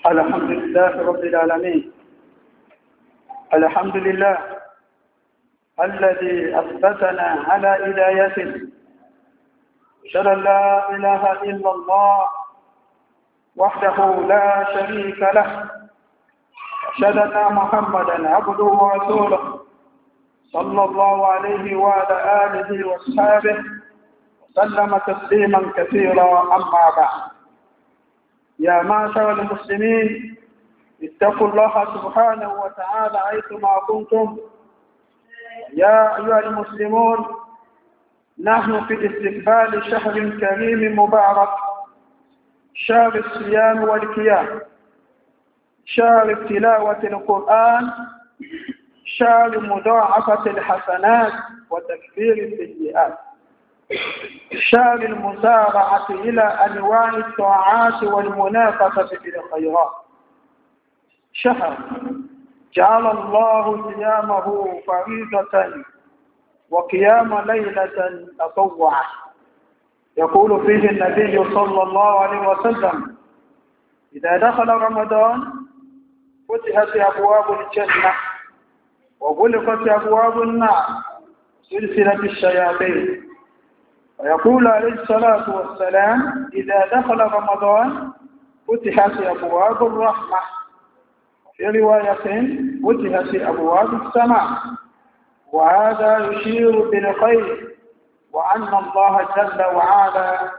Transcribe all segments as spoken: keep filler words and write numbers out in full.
الحمد لله رب العالمين. الحمد لله الذي أثبتنا على هدايته. أشهد أن لا إله إلا الله وحده لا شريك له. أشهد أن محمدا عبده ورسوله صلى الله عليه وعلى آله وأصحابه وسلم تسليما كثيرا. أما بعد، يا معشر المسلمين، اتقوا الله سبحانه وتعالى حيثما كنتم. يا أيها المسلمون، نحن في استقبال شهر كريم مبارك، شهر الصيام والقيام، شهر تلاوة القرآن، شهر مضاعفة الحسنات وتكفير السيئات، شهر المسارعة إلى أنواع الطاعات والمنافسة في الخيرات، شهر جعل الله صيامه فريضة وقيام ليلة تطوعا. يقول فيه النبي صلى الله عليه وسلم: إذا دخل رمضان فتحت أبواب الجنة وغلقت أبواب النار سلسلة الشياطين. ويقول عليه الصلاة والسلام: إذا دخل رمضان فتحت أبواب الرحمة، وفي رواية فتحت أبواب السماء. وهذا يشير بالخير، وأن الله جل وعلا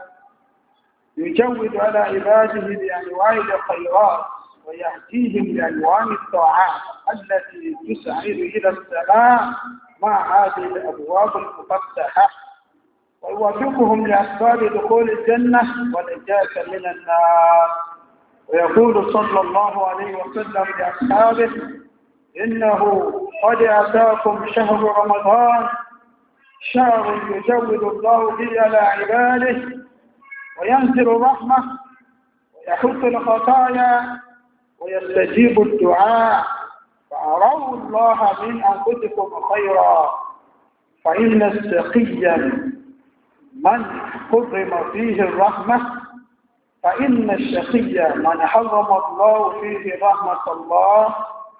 يجود على عباده بأنواع الخيرات ويهديهم بأنواع الطاعات التي تسعد إلى السماء مع هذه الأبواب المفتحة، ويوفقهم لأسباب دخول الجنة والنجاة من النار. ويقول صلى الله عليه وسلم لأصحابه: إنه قد أتاكم شهر رمضان، شهر يجود الله به على عباده وينزل الرحمة ويحط الخطايا ويستجيب الدعاء، فأروا الله من أنفسكم خيرا، فإن السقي من حرم فيه الرحمة، فإن الشقي من حرم الله فيه رحمة الله،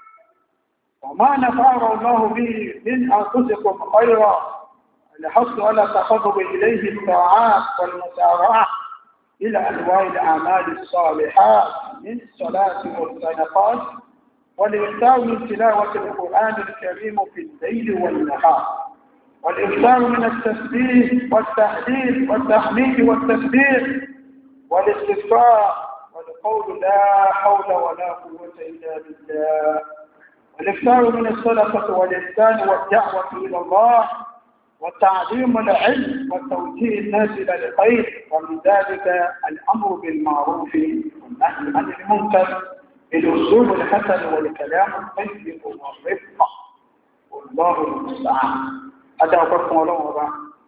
وما نفعه الله به من أنفسكم خيرا. الحث على التقرب إليه الطاعات والمسارعة إلى أنواع الأعمال الصالحات من الصلاة والصدقات، والإكثار من تلاوة القرآن الكريم في الليل والنهار، والإكثار من التسبيح والتهليل والتحميد والتكبير والاستغفار والقول لا حول ولا قوة إلا بالله، والإكثار من الصدقة والإحسان والدعوة إلى الله وتعليم العلم وتوجيه الناس إلى الخير. ومن ذلك الأمر بالمعروف والنهي عن المنكر بالأسلوب الحسن والكلام الطيب والرفق، والله المستعان. هذا أقولكم الله وبا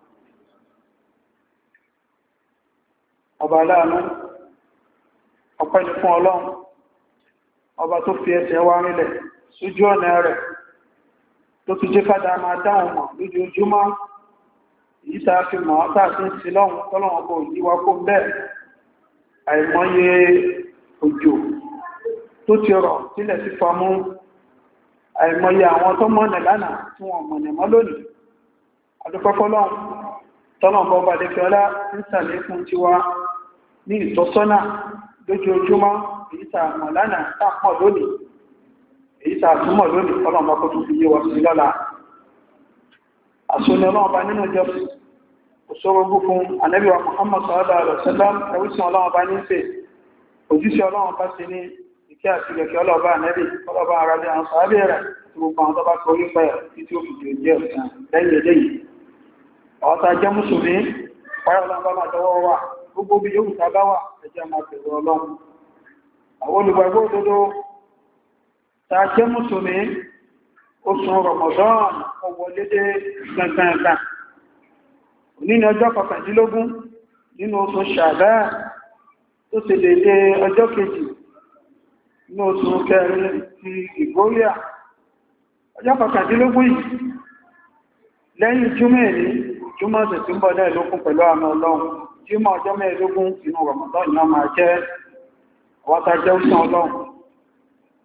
ọba aláàánú, ọpẹ́ ni fún Ọlọ́run, ọba tó fi ẹsẹ̀ wá rílẹ̀ sójú ọ̀nà rẹ̀, tó fi jẹ́ kádà máa dáhùn mọ̀ lójoojúmọ́. Èyí tàà fi mọ̀ ọ́tà sí sí lọ́hun tọ́lọ́wọ́n bó yíwá kó bẹ́ẹ̀. Àìmọye òjò tó ti rọ̀ sílẹ̀ sí famú, àìmọye àwọn tó mọ̀nà lánàá tí wọ́n mọ̀nà mọ́ lónìí. Adúpẹ́fọ́lọ́hun tọ́lọ́wọ́n bọ́ bá dékẹ́ ọlá ń sàlẹ̀ fún tiwa ní ìtọ́sọ́nà lójoojúmọ́. Èyí tàà mọ̀ lánàá tàà mọ̀ lónìí, èyí tàà túnmọ̀ lónìí, ọlọ́mọ kó tún fi yé wa sí lọ́la. Àṣọ́nà ọlọ́ọ̀bá nínú jẹ́ òṣòrògbó fún Ànábì wa Muhammad sallallahu alaihi wasallam, ẹwùsàn ọlọ́ọ̀bá ní ṣe òjíṣẹ́ ọlọ́ọ̀bá sí ní ìkẹ́ àti ìrẹ̀kẹ́ ọlọ́ọ̀bá Ànábì, ọlọ́ọ̀bá ara bí àwọn sàábẹ̀ rẹ̀ tí gbogbo àwọn tọ́bá torí pẹ̀ títí ó fi jẹ́ ọ̀sán lẹ́yìn eléyìí. Ọ̀tá jẹ́ Mùsùlùmí, páyọ̀ ọlọ́ọ̀bá máa tọwọ́ wà gbogbo bí yóò tàbá wà ẹjẹ́ máa bẹ̀rù Ọlọ́run. Àwọn olùgbàgbọ́ òdodo ta jẹ́ Mùsùlùmí, oṣù Ramadan ọwọ́ lédé gbẹ̀gbẹ̀gbẹ̀. Òní ni ọjọ́ kọkàndínlógún nínú oṣù Ṣàbáàn, tó ṣe dédé ọjọ́ kejì nínú oṣù kẹrin ti Ìgbóríà. Ọjọ́ kọkàndínlógún yìí lẹ́yìn Jímọ̀ ní Jímọ̀ ọ̀sẹ̀ tí ń bọ̀ náà lókun pẹ̀lú àmì Ọlọ́run. Jímọ̀ ọjọ́ mẹ́ẹ̀ẹ́dógún inú Ramadan ni a máa jẹ́ ọwọ́ta jẹ́ òṣàn Ọlọ́run.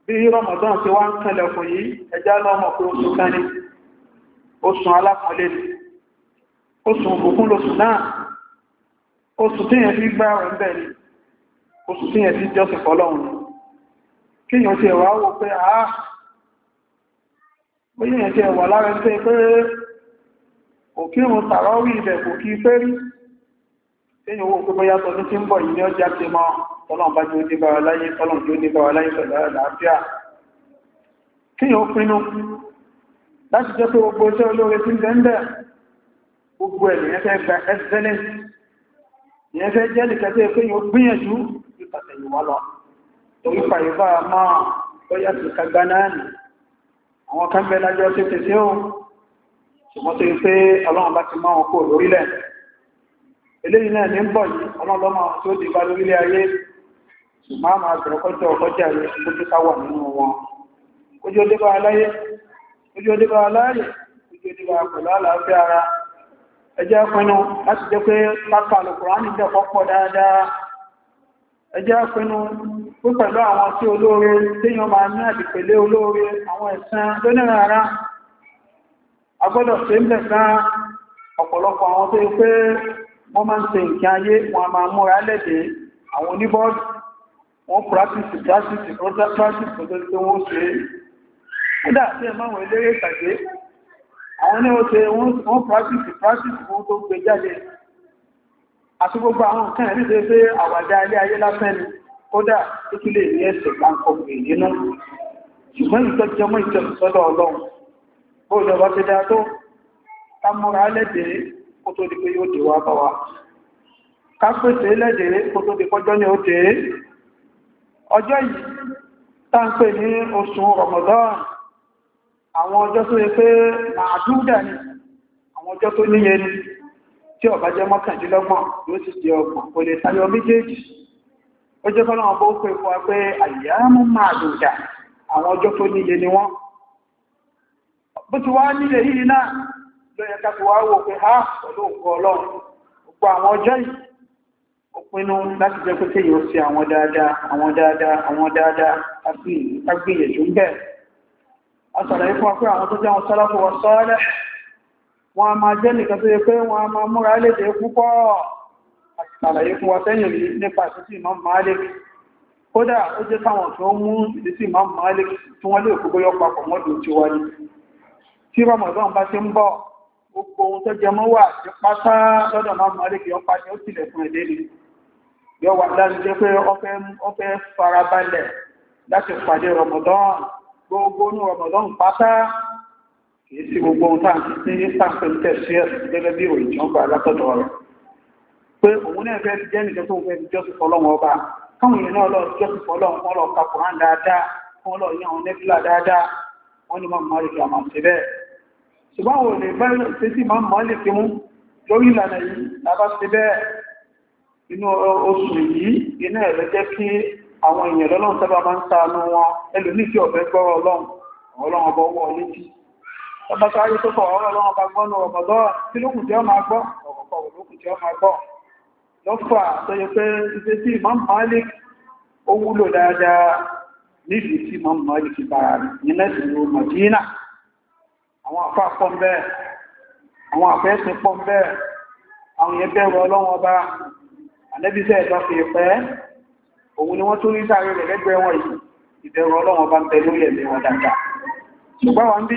bí Ramadan ti wá ń kẹlẹ̀ fún yìí ẹjá lọ́mọ̀ pé oṣù kan ní oṣù alákọ̀ọ́lé ni oṣù òkùnkùn lóṣù náà oṣù tí yẹn fi gbá rẹ̀ ń bẹ̀ ni oṣù tí yẹn fi jọ́sìn fọ́lọ́run ni kí yẹn ti ẹ̀wà wò pé àá ó yẹn ti ẹ̀wà lára ń pé pé òkírun tàràwí ibẹ̀ kò kí pé rí tí yẹn wò pé bóyá tọdún tí ń bọ̀ yìí ní ọjà ti mọ́ tọ́lọ́n bá jẹ́ ó débára láyé tọ́lọ́n tí ó débára láyé pẹ̀lú àlàáfíà kí yẹn ó pinnu láti jẹ́ pé gbogbo iṣẹ́ olóore tí ń bẹ́ẹ̀ gbogbo ẹ̀ lèyẹn fẹ́ gba excellence ìyẹn fẹ́ jẹ́ nìkẹ́tẹ́ pé yóò gbìyànjú ìpàtẹ̀ ìwà lọ torí pàyíbá máa ó yá sí kagbá náà nì àwọn kan bẹ́ lájọ́ tí tẹ̀ sí ó ṣùgbọ́n tó pé ọlọ́run bá ti máa wọn kó lórílẹ̀ eléyìí náà ní ń bọ̀ yìí ọlọ́lọ́mọ tí ó di bá lórílẹ̀ ayé ṣùgbọ́n àmà àgbẹ̀rẹ̀ kọjọ́ ọkọjá rẹ̀ kójú ká wà nínú wọn kójú ó dé bá aláyé kójú ó dé bá aláyé kójú ó dé bá pẹ̀lú àlàáfíà ara ẹjẹ́ pinnu láti jẹ́ pé lápá Al-Kùránì jẹ́ pọ́pọ̀ dáadáa ẹjẹ́ pinnu pé pẹ̀lú àwọn tí olóore tí yọ máa ní àdìpẹ̀lẹ̀ olóore àwọn ẹ̀san lónìí ara agbọ́dọ̀ ṣe ń bẹ̀ gan ọ̀pọ̀lọpọ̀ àwọn tó yẹ pé wọ́n máa ń ṣe nǹkan ayé wọn máa múra lẹ́dẹ̀ àwọn oníbọ́ọ̀dù wọ́n practice practice practice practice tó tó wọ́n ṣe é dà sí ẹ̀mọ́ àwọn eléré ìtàgé àwọn ní ó ṣe wọ́n practice practice fún tó gbé jáde àti gbogbo àwọn nǹkan ẹ̀rí ṣe pé àwàdá ilé ayé lásán ni kódà tó tún lè ní ẹ̀sẹ̀ láńkọ̀ pè nínú ṣùgbọ́n ìtọ́jọmọ́ ìjọsìn sọ́dọ̀ Ọlọ́run bó lọ bá ti dá tó ká múra lẹ́dẹ̀ẹ́ kó tó di pé yóò dé wá bá wa ká pèsè lẹ́dẹ̀ẹ́ kó tó di kọjọ́ ní ó dé ọjọ́ yìí tá ń pè ní oṣù Ramadan àwọn ọjọ́ tó yẹ pé màádúdà ni àwọn ọjọ́ tó níye ni tí ó bá jẹ́ mọ́kàndínlọ́gbọ̀n yóò sì jẹ́ ọgbọ̀n kò lè tayọ méjèèjì ó jẹ́ fọ́nà ọgbọ́ pé fún wa pé àyàmú màádúdà àwọn ọjọ́ tó níye ni wọ́n bó ti wá nílé yìí náà ló yẹ ká ti wá wò pé ha pẹ̀lú òkú Ọlọ́run gbogbo àwọn ọjọ́ yìí ó pinnu láti jẹ́ pé kéyìí ó ṣe àwọn dáadáa àwọn dáadáa àwọn dáadáa àti ìgbìyànjú ń bẹ̀rẹ̀ asàlàyé fún ọpẹ́ àwọn tó jẹ́ wọn sálàfù wọ sọ́ọ́lẹ̀ wọn a máa jẹ́ nìkan tó yẹ pé wọn a máa múra lédè púpọ̀ asàlàyé fún wa sẹ́yìn rí nípa ìsísí Imam Malik kódà ó jẹ́ káwọn tó mú ìsísí Imam Malik tí wọ́n lè kó bóyọ́ papọ̀ mọ́dún tí wá ní tí Ramadan bá ti ń bọ̀ gbogbo ohun tó jẹ mọ́ wà ní pátá lọ́dọ̀ Imam Malik yọ pa ní ó tilẹ̀ fún ẹ̀dẹ́ ni yọ wà láti jẹ́ pé ó fẹ́ farabalẹ̀ láti pàdé Ramadan gbogbo ní Ramadan pátá kìí sí gbogbo ohun tàà sí ní pàpẹ̀lẹ̀ sí ẹ̀sùn gẹ́gẹ́ bí òyìn tí ó gbà látọ̀dọ̀ rẹ̀ pé òun náà fẹ́ jẹ́ nìkan tó fẹ́ jọ́sì fọ́lọ́wọ́ ọba káwọn èèyàn náà lọ jọ́sì fọ́lọ́wọ́ wọn lọ ka Kùránì dáadáa wọn lọ yí àwọn nẹ́fìlà dáadáa wọn ni máa máa lè fi àmà sí bẹ́ẹ̀ ṣùgbọ́n wọn lè bẹ́ẹ̀ ṣe sí máa máa lè fi mú lórí ìlànà yìí lábá sí bẹ́ẹ̀ inú oṣù yìí iná ẹ̀rẹ́ jẹ́ kí àwọn èèyàn lọ́lọ́run sábà máa ń ṣàánú wọn ẹlòmí tí ọ̀fẹ́ gbọ́rọ̀ ọlọ́run ọlọ́run ọba ọwọ́ létí ọba sáré tó kọ̀ ọ̀rọ̀ ọlọ́run ọba gbọ́nù ọmọdọ́ tí lókùn tí ó máa gbọ́ ọ̀pọ̀ lókùn tí ó máa gbọ́ lọ́fà tó yẹ pé ibi tí Imam Malik ó wúlò dáadáa níbi tí Imam Malik bára rẹ̀ ní lẹ́sìnlú Madina àwọn àfá pọ̀ bẹ́ẹ̀ àwọn àfẹ́sìn pọ̀ bẹ́ẹ̀ àwọn yẹn bẹ̀rù ọlọ́run ọba ànẹ́bíṣẹ́ ẹ̀dọ́ fi pẹ́ òun ni wọ́n tó rí sáré rẹ̀ lẹ́gbẹ̀ẹ́ wọn yìí ìbẹ̀rù ọlọ́run ọba ń bẹ lórí ẹ̀mí wọn dáadáa ṣùgbọ́n wọn bí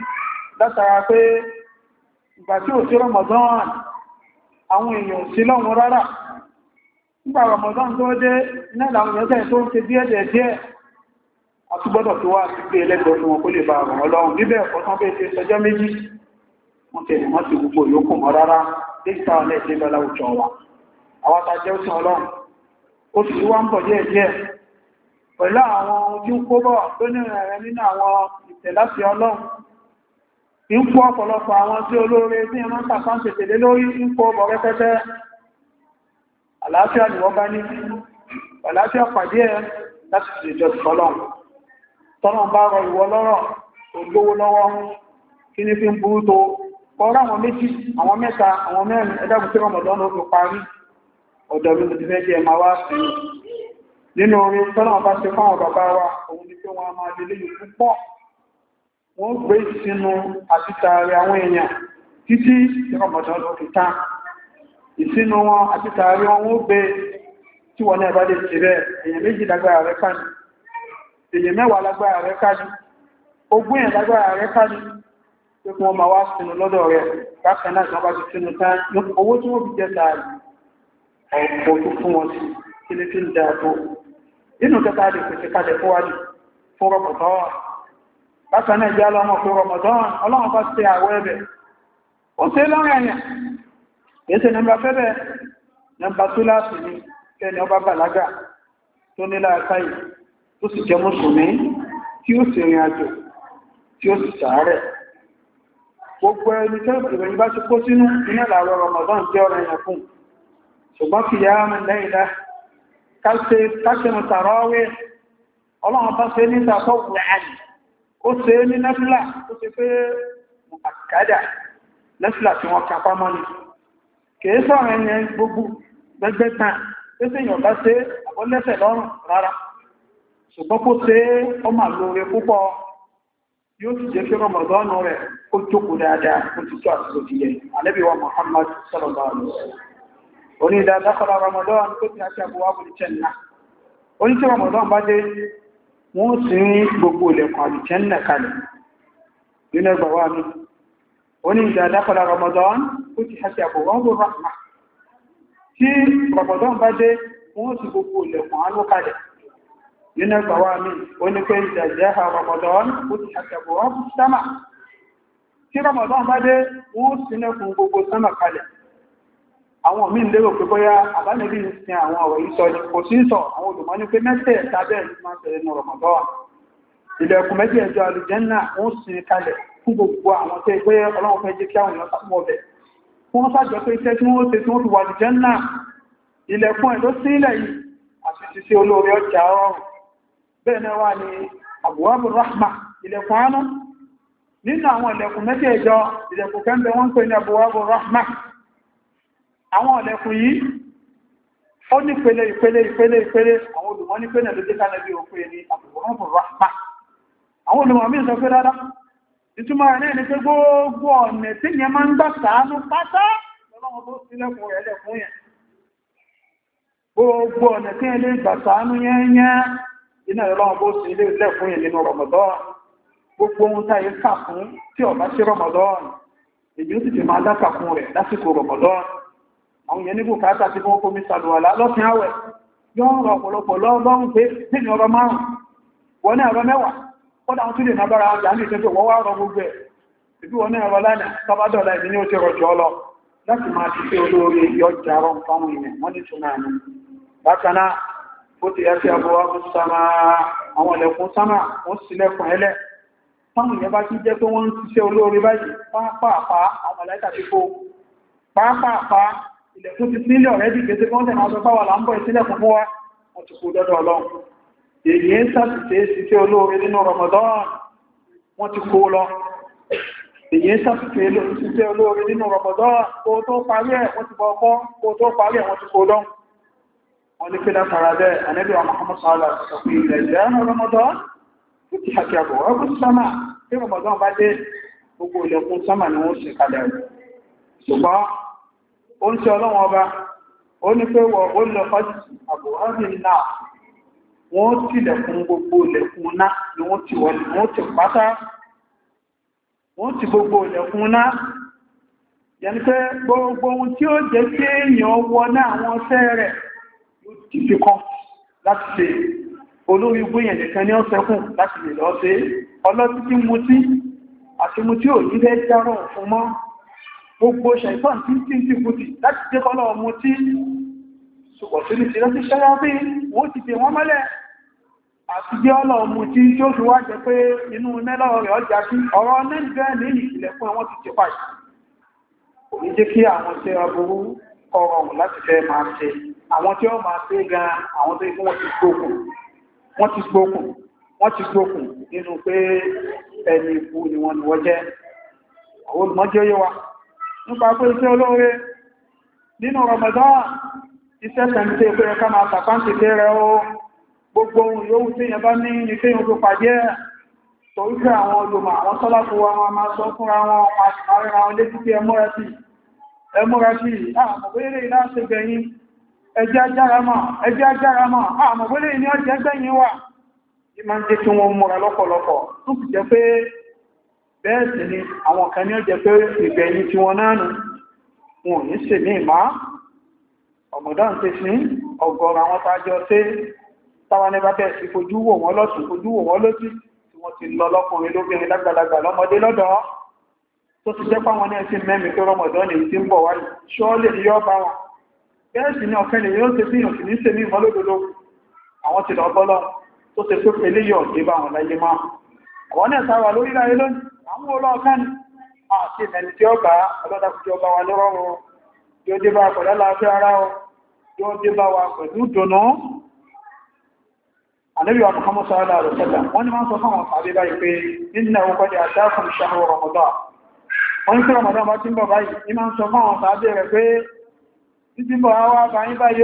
látara pé ìgbà tí ò sí Ramadan àwọn èèyàn sí lọ́wọ́ rárá nígbà Ramadan tó dé náà làwọn èèyàn tó ń ṣe díẹ̀ díẹ̀ díẹ̀ àtúgbọ́dọ̀ tó wá sí pé ẹlẹ́gbẹ̀ẹ́ fún wọn kó lè bá àwọn ọlọ́run bíbẹ̀ ẹ̀kọ́ tán bẹ́ẹ̀ ṣe sọjọ́ méjì wọ́n tẹ̀lé wọ́n ti gbogbo yòókù mọ́ rárá déjìta ọ̀lẹ́ ìṣẹ́ bẹ́ẹ̀ láwùjọ wa àwọn tàjẹ́ òsìn ọlọ́run ó sì wá ń bọ̀ díẹ̀ díẹ̀ pẹ̀lú àwọn ohun tí ń kó bọ̀ tó ní rẹ̀ nínú àwọn ìtẹ̀láṣẹ ọlọ́run ń kó ọ̀pọ̀lọpọ̀ àwọn tí olóore tí wọ́n tàfà ń tètè lé lórí ń kó bọ̀ rẹpẹtẹ àlàáfíà ni wọ́n bá ní àlàáfíà pàdé ẹ̀ láti ṣe ìjọ ìfọ́lọ́run tọ́lọ́run bá rọ ìwọ lọ́rọ̀ tó lówó lọ́wọ́ kí ní fi ń burú tó kọ́rọ̀ àwọn méjì àwọn mẹ́ta àwọn mẹ́rin ẹ̀dàkùn tí Ramadan ó fi parí ọ̀dọ̀ mi ti fẹ́ jẹ́ ma wá sí nínú orin tọ́lọ́run bá ṣe fáwọn bàbá wa òun ni pé pé wọn a máa lè léyìn púpọ̀ wọ́n gbé ìsinú àti tààrí àwọn èèyàn títí Ramadan ló fi tán ìsinú wọn àti tààrí wọn ó gbé tí wọ́n náà bá lè ṣe bẹ́ẹ̀ èèyàn méjì lágbára rẹ̀ ká ní èèyàn mẹ́wàá lágbára rẹ̀ ká ní ogún èèyàn lágbára rẹ̀ ká ní pé kí wọ́n máa wá sínú lọ́dọ̀ rẹ̀ bákan náà kan bá ti sínú tán owó tí wọ́n fi jẹ́ tààrí ọ̀pọ̀ tó fún wọn sí kí ní fi ń dáa tó inú kẹta lè pèsè kalẹ̀ fún wájú fún Ramadan bákan náà jẹ́ ọlọ́mọ fún Ramadan ọlọ́run bá ṣe àwọ̀ ẹbẹ̀ ó ṣe lọ́rọ̀ ẹ̀yàn èsè nọmbà fẹ́bẹ̀ nọmbà túláàsì ní kẹni ọba bàlágà tó nílá àkáyì tó sì jẹ́ mùsùlùmí tí ó sì rìn àjò tí ó sì sàárẹ̀ gbogbo ẹni tẹ́ ìròyìn bá ti kó sínú iná làwọ̀ Ramadan jẹ́ ọ̀rọ̀ ẹ̀yàn fún ṣùgbọ́n kì yá mẹ́ lẹ́yìn dá káṣẹ́ mọ̀ tàràwẹ̀ ọlọ́run bá ṣe ní ìtàkọ́ wùhánì ó ṣe ní nẹ́fìlà ó ṣe pé àkádà nẹ́fìlà tí wọ́n kápá mọ́ ni kìí sọ̀rọ̀ ẹ̀yẹn gbogbo gbẹgbẹ́ tàn pẹ́sẹ̀ èèyàn bá ṣe àbọ́lẹ́sẹ̀ lọ́rùn rárá ṣùgbọ́n kó ṣe ó mà lóore púpọ̀ yóò sì jẹ́ kí Ramadan rẹ̀ ó jókòó dáadáa ó ti tó àti òjì yẹn Ànábì wa Muhammad sallallahu alaihi wasallam oní ìdádákọ́lá Ramadan tó ti àti àbúwá bùrú jẹ́nà oní tí Ramadan bá dé wọ́n sì ní gbogbo ilẹ̀kùn àlùjẹ́nà kalẹ̀ nínú ẹgbà wà ní oní ìdádákọ́lá Ramadan tó ti àti àbúwá bùrú rahma tí Ramadan bá dé wọ́n sì gbogbo ilẹ̀kùn àánú kalẹ̀ nínú ẹgbà wà ní oní pé ìdájẹ́ha Ramadan tó ti àti àbúwá bùrú sámà tí Ramadan bá dé wọ́n sì lẹ́kùn gbogbo sámà kalẹ̀ àwọn míì lérò pé bóyá àbánẹ́bí ń sin àwọn ọ̀rọ̀ yìí sọ ní kò sí sọ àwọn olùmọ̀ ní pé mẹ́tẹ̀ tàbẹ́ máa tẹ̀lé ní Ramadan ilẹ̀kùn méjì ẹjọ́ alùjẹ́nà wọ́n sin kalẹ̀ fún gbogbo àwọn tẹ́ pé Ọlọ́run fẹ́ jẹ́ kí àwọn èèyàn sápọ̀ ọbẹ̀ wọ́n sájọ pé iṣẹ́ tí wọ́n ṣe tí wọ́n fi wà alùjẹ́nà ilẹ̀kùn ẹ̀ ló sí ilẹ̀ yìí àti ti sí olóore ọjà ọrùn bẹ́ẹ̀ náà wà ní Abwabu Rahma ilẹ̀kùn àánú nínú àwọn ilẹ̀kùn méjì ẹjọ́ ilẹ̀kùn kẹ́ńbẹ̀ wọ́n ń pè ní Abwabu Rahma àwọn ọ̀lẹ́kùn yìí ó ní pẹ̀lẹ̀ ìpẹ̀lẹ̀ ìpẹ̀lẹ̀ ìpẹ̀lẹ̀ àwọn olùmọ̀ ní pẹ̀lẹ̀ ló jẹ́ kánẹ́bí òfin ní Abwabu Rahma àwọn olùmọ̀ mí sọ pé dáadáa ìtumọ̀ rẹ̀ ní pé gbogbo ọ̀nà tí yẹn máa ń gbà ṣàánú pátá lọ́wọ́ tó sílẹ̀kùn rẹ̀ lẹ̀ fún yẹn gbogbo ọ̀nà tí yẹn lè gbà ṣàánú yẹn yẹn iná ìrọ̀lọ́wọ́ bó sí ilé ilẹ̀ fún yẹn nínú Ramadan gbogbo ohun táyé kà fún tí ó bá sí Ramadan èyí ó sì ti máa dákà fún rẹ̀ lásìkò Ramadan àwọn yẹn níbò káàkà tí wọ́n kó mi sàlùwàlá lọ́sìn àwẹ̀ yọ́ rọ̀ ọ̀pọ̀lọpọ̀ lọ́rùn pé nínú ọ̀rọ̀ márùn-ún wọ́n ní ọ̀rọ̀ mẹ́wàá kọ́dá wọn tún lè nábára ọjà ní ìtẹ́jọ wọ́n wá rọ gbogbo ẹ̀ ìbí wọn ní ọ̀rọ̀ lánàá tọ́bádọ́lá ìdí ní ó ti rọ̀jọ́ lọ láti máa ti pé olóore yọjà rọ fáwọn èèyàn wọ́n ní túnmọ̀ àmì bákan náà ó ti yá sí abúwá fún sámà àwọn ilẹ̀kùn sámà wọ́n sílẹ̀kùn ẹlẹ́ fáwọn èèyàn bá ti jẹ́ pé wọ́n ń ṣiṣẹ́ olóore báyìí pápápá àwọn màláíkà ti kó pápápá ilẹ̀kùn ti sílẹ̀ ọ̀rẹ́dì kété kọ́ tẹ̀ máa sọ fáwà láńbọ̀ ìsílẹ̀ fún fún wa wọ́n ti kú dọ́dọ̀ Ọlọ́run èyí ń sàtìsẹ́ síṣẹ́ olóore nínú Ramadan wọ́n ti kó lọ èyí ń sàtìsẹ́ síṣẹ́ olóore nínú Ramadan kó tó parí ẹ̀ wọ́n ti bọ́ ọkọ́ kó tó parí ẹ̀ wọ́n ti kó lọ wọ́n ní pẹ́lá fara bẹ́ẹ̀ Ànábì wa Muhammad sallallahu alaihi wasallam ilẹ̀ ìjẹ́ Ramadan tó ti hàkì àbọ̀ ọkùn sámà tí Ramadan bá dé gbogbo ilẹ̀kùn sámà ni wọ́n sì kalẹ̀ ṣùgbọ́n ó ń ṣe ọlọ́wọ́ ọba ó ní pé wọ ó lọ fásitì àbúrádì náà wọ́n ti lẹ̀kùn gbogbo lẹ̀kùn náà ni wọ́n ti wọ́n wọ́n ti pátá wọ́n ti gbogbo lẹ̀kùn náà yẹni pé gbogbo ohun tí ó jẹ́ kí èèyàn wọ náà àwọn ṣẹ́ rẹ̀ yóò ti fi kọ́ láti ṣe olórí gbóyàn nìkan ní ọ́sẹ́kùn láti lè lọ sí ọlọ́tí tí mú tí àti mú tí ò ní fẹ́ járọ̀ fún mọ́ gbogbo ṣẹ̀tọ́n tí tí tí kùtì láti jẹ́ kọ́lọ̀ ọmọ tí ṣùgbọ́n tí ní ti lọ́tí ṣẹ́yà bí wọ́n ti fi wọ́n mọ́lẹ̀ àti jẹ́ ọlọ̀ ọmọ tí tí ó fi wá jẹ pé inú mẹ́lọ́ rẹ̀ ọjà sí ọ̀rọ̀ nẹ́gbẹ́ ní ìpìlẹ̀ fún ẹwọ́n ti ti pàì kò ní jẹ́ kí àwọn tí aburú ọrọ̀rùn láti fẹ́ máa ṣe àwọn tí ó máa ṣe gan àwọn tó ikú wọ́n ti gbókùn wọ́n ti gbókùn wọ́n ti gbókùn nínú pé ẹni ikú ni wọ́n ni wọ́n jẹ́ àwọn olùmọ́jẹ́ yé wa nípa pé iṣẹ́ olóore nínú Ramadan iṣẹ́ tẹ̀mítẹ́ pé ẹka máa tàpáǹtì kéré ó gbogbo ohun yóò tí yẹn bá ní ní kí yóò tó pàdé ẹ̀ torí pé àwọn olùmọ̀ àwọn sọ́lápù wa wọn máa sọ fúnra wọn àríra wọn létí pé ẹmúra sí ẹmúra sí àmọ̀bẹ̀rẹ̀ ìlàṣẹ gbẹ̀yìn ẹjẹ́ ajáramọ̀ ẹjẹ́ ajáramọ̀ àmọ̀bẹ̀rẹ̀ ní ọjẹ́ gbẹ̀yìn wà ní máa ń jẹ́ kí wọ́n múra lọ́pọ̀lọpọ̀ tó sì jẹ́ pé bẹ́ẹ̀ sì ni àwọn kan ní ọjẹ́ pé ìgbẹ̀yìn tí wọ́n náà nù wọn ò ní ṣe ní ìmá ọmọdán ti sí ọgọ́rọ̀ àwọn tàjọ tí táwọn ẹbá bẹ́ẹ̀ sí fojú wò wọ́n lọ́tún fojú wò wọ́n lójú tí wọ́n ti lọ lọ́kùnrin lóbìnrin lágbàlagbà lọ́mọdé lọ́dọ̀ tó ti jẹ́ pàwọn náà sí mẹ́mí tó rọmọdán ní tí ń bọ̀ wáyé ṣọ́ọ́lẹ̀ ní yọ́ bá wọn bẹ́ẹ̀ sì ni ọ̀kẹ́ ni yóò ṣe sí ìyàn sí ní ṣe ní ìmọ́lódodo àwọn ti lọ bọ́lọ́ tó ṣe pé pẹ̀lẹ́ yọ̀ dé bá wọn láyé máa àwọn náà sáwà lórí láyé lónìí àwọn olóọ̀kan àti ìmẹ̀ni tí ó bá ọlọ́dàkùnjọ bá wa lọ́rọ̀ yóò dé bá pẹ̀lú àlàáfíà ara yóò dé bá wa pẹ̀lú dùnú Ànábì wa Muhammad sallallahu alaihi wasallam wọ́n ni máa ń sọ fún àwọn sàbí báyìí pé nínú ẹ̀wọ̀n kọjá àdákùn shahru Ramadan wọ́n ní kí Ramadan bá tí ń bọ̀ báyìí ní máa ń sọ fún àwọn sàbí rẹ̀ pé títí bọ̀ àwọ́ àbáyí báyìí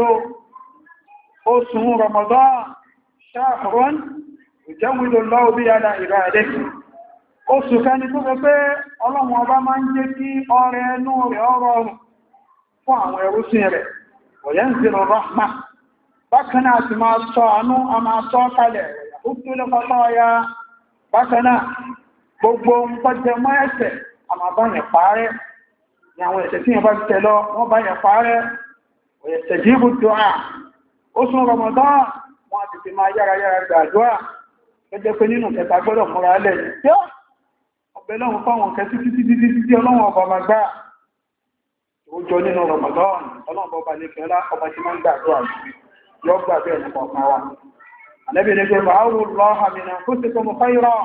oṣù Ramadan shahrun ìjẹ́wìlò lọ́wọ́ bí ala ìràdẹ́ oṣù kẹni tó fẹ́ pé Ọlọ́run ọba máa ń jẹ́ kí ọrẹ ẹnu rẹ̀ ọrọ̀ fún àwọn ẹrúsìn rẹ̀ ọ̀yẹ́ ń zèrò rahma bákanáà ti máa sọ àánú a máa sọ kalẹ̀ ó tó lọ́pàá ọya bákanáà gbogbo ń pọ́jẹ mọ́ ẹ̀ṣẹ̀ a máa báyẹ̀ pàárẹ́ ni àwọn ẹ̀ṣẹ̀ tí yẹn bá ti tẹ̀lọ wọ́n báyẹ̀ pàárẹ́ ọ̀yẹ̀ṣẹ̀ jíbù tó à ó sún Ramadan wọ́n ti fi máa yára yára gbàdúrà gẹ́gẹ́ pé nínú kẹta gbọ́dọ̀ múra lẹ̀ ọ̀bẹ̀ lọ́wọ́ fáwọn kẹsí títí títí títí ọlọ́wọ́ ọba máa gbá ó jọ nínú Ramadan ọlọ́wọ́ ọba lè fẹ́ lá ọba tí máa ń gbàdúrà yóò gbàgbé ẹni kọ̀ọ̀kan wa. Ànábì ní pé fàáwù lọ́ha mìíràn kó sì kọmọ fáyírọ̀.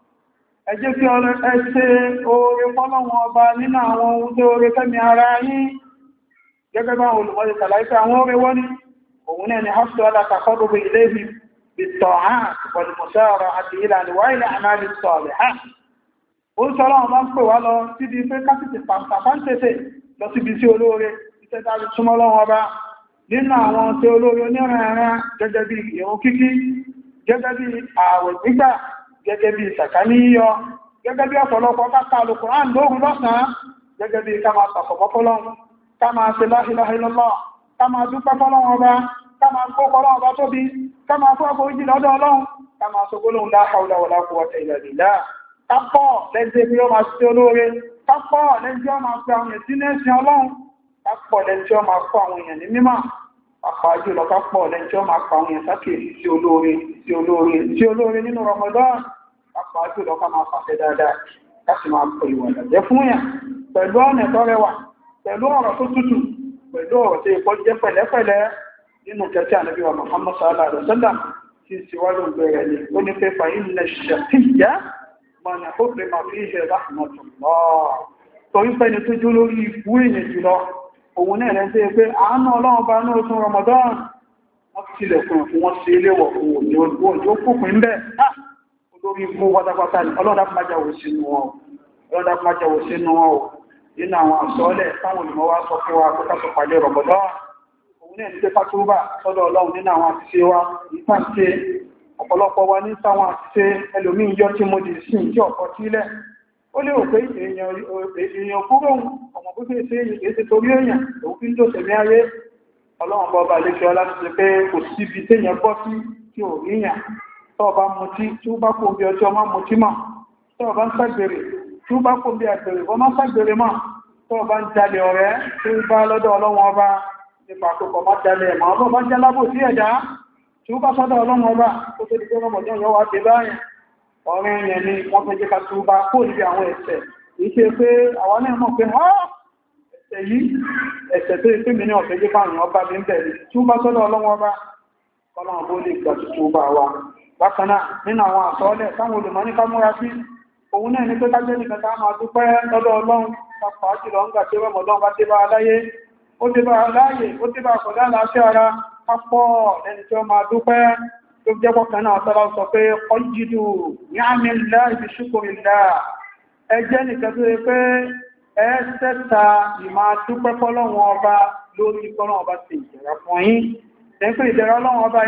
Ẹ jẹ́ kí ẹ ṣe oore fọ́lọ́wọ́n ọba nínú àwọn ohun tó oore fẹ́mi ara yín. Gẹ́gẹ́ bá olùmọ́lẹ̀ sàlàífẹ́ àwọn oore wọ́n ní, òun náà ni hafsu alátakọ́dọ̀gbẹ̀ ilé ìtọ̀ hàn pọ̀lùmọ̀sára àti ìlànà wáìlẹ̀ àmàlì sọ̀rẹ̀ hàn. Ó sọ́lọ́wọ́n bá ń pè wá lọ síbi pé kásìtì pàǹtàpáǹtẹ̀tẹ̀ lọ síbi sí olóore, iṣẹ́ dájú súnmọ́ lọ́wọ́ ọba nínú àwọn tí olórí onírànràn gẹ́gẹ́ bí ìrun kíkí gẹ́gẹ́ bí ààwẹ̀ gbígbà gẹ́gẹ́ bí sàkání yíyọ gẹ́gẹ́ bí ọ̀pọ̀lọpọ̀ káta Al-Qur'an lóòrùn lọ́sàn gẹ́gẹ́ bí ká máa pàpọ̀ fọ́lọ́run ká máa ṣe la ilaha illallah ká máa dúpẹ́ fọ́lọ́run ọba ká máa kó fọ́lọ́run ọba tóbi ká máa fọ́ ọkọ̀ ojú lọ́dọ̀ Ọlọ́run ká máa sọ gbólóhùn la hawla wala quwwata illa billah kápọ̀ lẹ́jẹ́ bí ó máa ṣe olóore kápọ̀ lẹ́jẹ́ ó máa pe àwọn ìdínẹ́sìn Ọlọ́run kápọ̀ lẹ́jẹ́ ó máa kọ́ àwọn èèyàn ní mímọ̀ àpàájú lọ kápọ̀ lẹ́jọ́ máa pa àwọn èèyàn sákèsí sí olóore sí olóore sí olóore nínú Ramadan àpàájú lọ ká máa pàṣẹ dáadáa láti máa pè ìwà ìdàjẹ́ fún yàn pẹ̀lú ọ̀nà tó rẹwà pẹ̀lú ọ̀rọ̀ tó tútù pẹ̀lú ọ̀rọ̀ tó ipọ́ jẹ́ pẹ̀lẹ́pẹ̀lẹ́ nínú kẹtí Ànábì wa Muhammad sallallahu alaihi wasallam tí síwájú bẹ̀rẹ̀ ni ó ní pé fa inna ash-shaqiyya man hurrima fihi rahmatullah torí pẹ́ni tó jó lórí ikú èèyàn jùlọ òun náà rẹ̀ ń tẹ́ pé àánú Ọlọ́run bá ní oṣù Ramadan wọ́n ti tilẹ̀ fún fún wọ́n sí iléwọ̀ fún òní ojú kòkùn ń bẹ́ olórí ikú pátápátá ní ọlọ́dàpájáwò sínú wọn ọlọ́dàpájáwò sínú wọn ò nínú àwọn àsọ́ọ́lẹ̀ táwọn olùmọ̀ wá sọ fún wa kó ká sọ pàdé Ramadan òun náà ní pé fátúrúbà sọ́dọ̀ Ọlọ́run nínú àwọn àṣìṣe wa nípa ń ṣe ọ̀pọ̀lọpọ̀ wa ní sáwọn àṣìṣe ẹlòmí yọ tí mo dì sí tí ọ̀pọ̀ sílẹ̀ ó lè rò pé èèyàn kúrò ọmọ pípẹ́ sí èsì torí èèyàn òun fi ń tó tẹ̀mí ayé Ọlọ́run bọ́ọ̀bà lè fi ọlá ti pé kò síbi téèyàn bọ́ sí tí ò ríyàn tó bá mutí tí ó bá kó bí ọjọ́ má mutí mọ̀ tó bá ń ṣàgbèrè tí ó bá kó bí àgbèrè wọ́n má ṣàgbèrè mọ̀ tó bá ń jalè ọ̀rẹ́ tí ó bá lọ́dọ̀ Ọlọ́run ọba nípa àkókò má jalè ẹ̀mọ́ ọlọ́ bá jẹ́ lábò sí ẹ̀dá tí ó bá sọ́dọ̀ Ọlọ́run ọba tó tó di pé ọmọdé yọ wá dé báyìí ọ̀rẹ́ yẹn ni wọ́n fẹ́ jẹ́ ká tó bá kó níbi àwọn ẹ̀ṣẹ̀ kìí ṣe pé àwọn náà mọ̀ pé ẹ̀ṣẹ̀ yìí ẹ̀ṣẹ̀ tó ìpín mi ní ọ̀fẹ́ jẹ́ fáwọn ọba mi ń bẹ̀rẹ̀ tí ó bá sọ́dọ̀ Ọlọ́run ọba Ọlọ́run bó lè gbà tuntun bá wa bákan náà nínú àwọn àsọọ́lẹ̀ táwọn olùmọ̀ ní ká múra sí òun náà ní pé ká jẹ́ nìkan ká máa dúpẹ́ lọ́dọ̀ Ọlọ́run pàápàá jùlọ ń gbà tí Ramadan bá dé bá aláyé ó dé bá aláyé ó dé bá àkọ̀dá láàáfíà ara kápọ̀ lẹ́ni tí ó máa dúpẹ́ tó jẹ́ pọ̀kan náà sọ́lá sọ pé ọjídù ní àmì ńlá ibi ṣúkòrò ńlá ẹjẹ́ nìkan tó yẹ pé ẹ sẹ́ta ìmá dúpẹ́ fọ́lọ́wọ́n ọba lórí fọ́lọ́wọ́n ọba ti ìjẹ̀rà fún yín lẹ́pẹ́ ìjẹ̀rà ọlọ́wọ́n ọba yẹn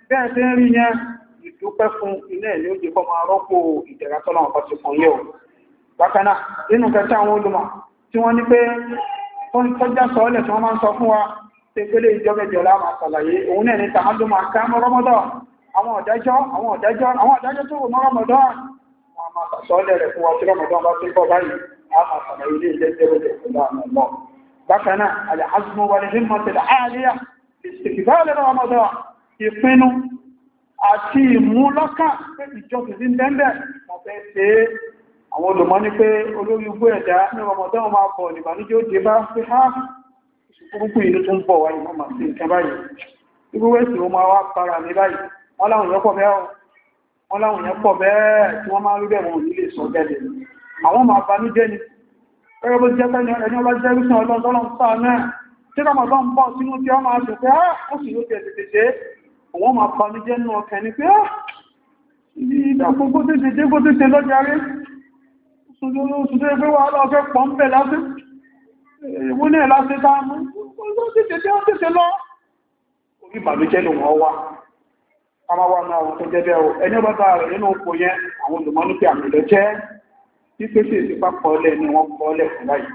bẹ́ẹ̀ tí ń rí yẹn ìdúpẹ́ fún iná ẹ̀ ní ó jẹ́ kọ́ máa rọ́pò ìdẹ̀ra tọ́lọ́run bá ti fún yẹ́ o. Bákan náà nínú kẹta àwọn olùmọ̀ tí wọ́n ní pé wọ́n tọ́já sọ́ọ́lẹ̀ tí wọ́n máa ń sọ fún wa pé pélé ìjọmẹjọ láàmà sàlàyé òun náà ní tàmádùmá ká mọ́ rọ́mọdọ́ àwọn ọ̀dájọ́ àwọn ọ̀dájọ́ àwọn ọ̀dájọ́ tó wò mọ́ rọ́mọdọ́ wọn máa sàsọ́ọ́lẹ̀ rẹ̀ fún wa tí rọ́mọdọ́ bá tún bọ́ báyìí a máa sàlàyé ilé ìjẹ́jẹ́rẹ́ fún láàmà lọ. Bákan náà al-azmu wal-himmatu al-'aliya istiqbal rọ́mọdọ́ ìpinnu àti ìmúlọ́kàn pé ìjọsìn sí tẹ́ńbẹ̀ wọ́n fẹ́ ṣe é. Àwọn olùmọ̀ ní pé olórí ugbó ẹ̀dá ní Ramadan máa bọ̀ nìbànújẹ́ ó dé bá pé ha ṣùgbọ́n ìlú tó ń bọ̀ wáyé wọ́n máa sí nǹkan báyìí. Ibúwé sì ó máa wá para ní báyìí. Wọ́n láwọn èèyàn pọ̀ bẹ́ẹ̀ wọ́n láwọn èèyàn pọ̀ bẹ́ẹ̀ tí wọ́n máa rí bẹ́ẹ̀ wọn nílé sọ gẹ́lẹ̀. Àwọn máa banújẹ́ ni. Gẹ́gẹ́ bó jẹ́ pé ẹni ọba jẹ́ rúsùn ọlọ́dọ́lọ́ sáà náà. Tí Ramadan bọ̀ sínú tí wọ́n máa sọ pé ó sì ló tẹ̀ tètè ṣe. Òun máa banújẹ́ nù ọkàn ni pé ìdàgbogbo tètè dé bó tètè lọ́jàrí. Ṣùgbọ́n ẹgbẹ́ wa lọ́fẹ́ pọ̀ ń bẹ̀ lásí, ìwọ́n ní ẹ̀lásí dámú, ó tètè tí ó tètè lọ. Orí ìbàlújẹ́ lò wọ́n wá. A máa wá náà tó jẹ́ bẹ́ẹ̀ ẹni ọba bá rẹ̀ nínú òpó yẹn, àwọn olùmọ́ ní pé àmì lọ́jẹ́, tí pèsè ìsìpá kọ́ọ̀lẹ̀ ni wọ́n kọ́ọ̀lẹ̀ fún báyìí.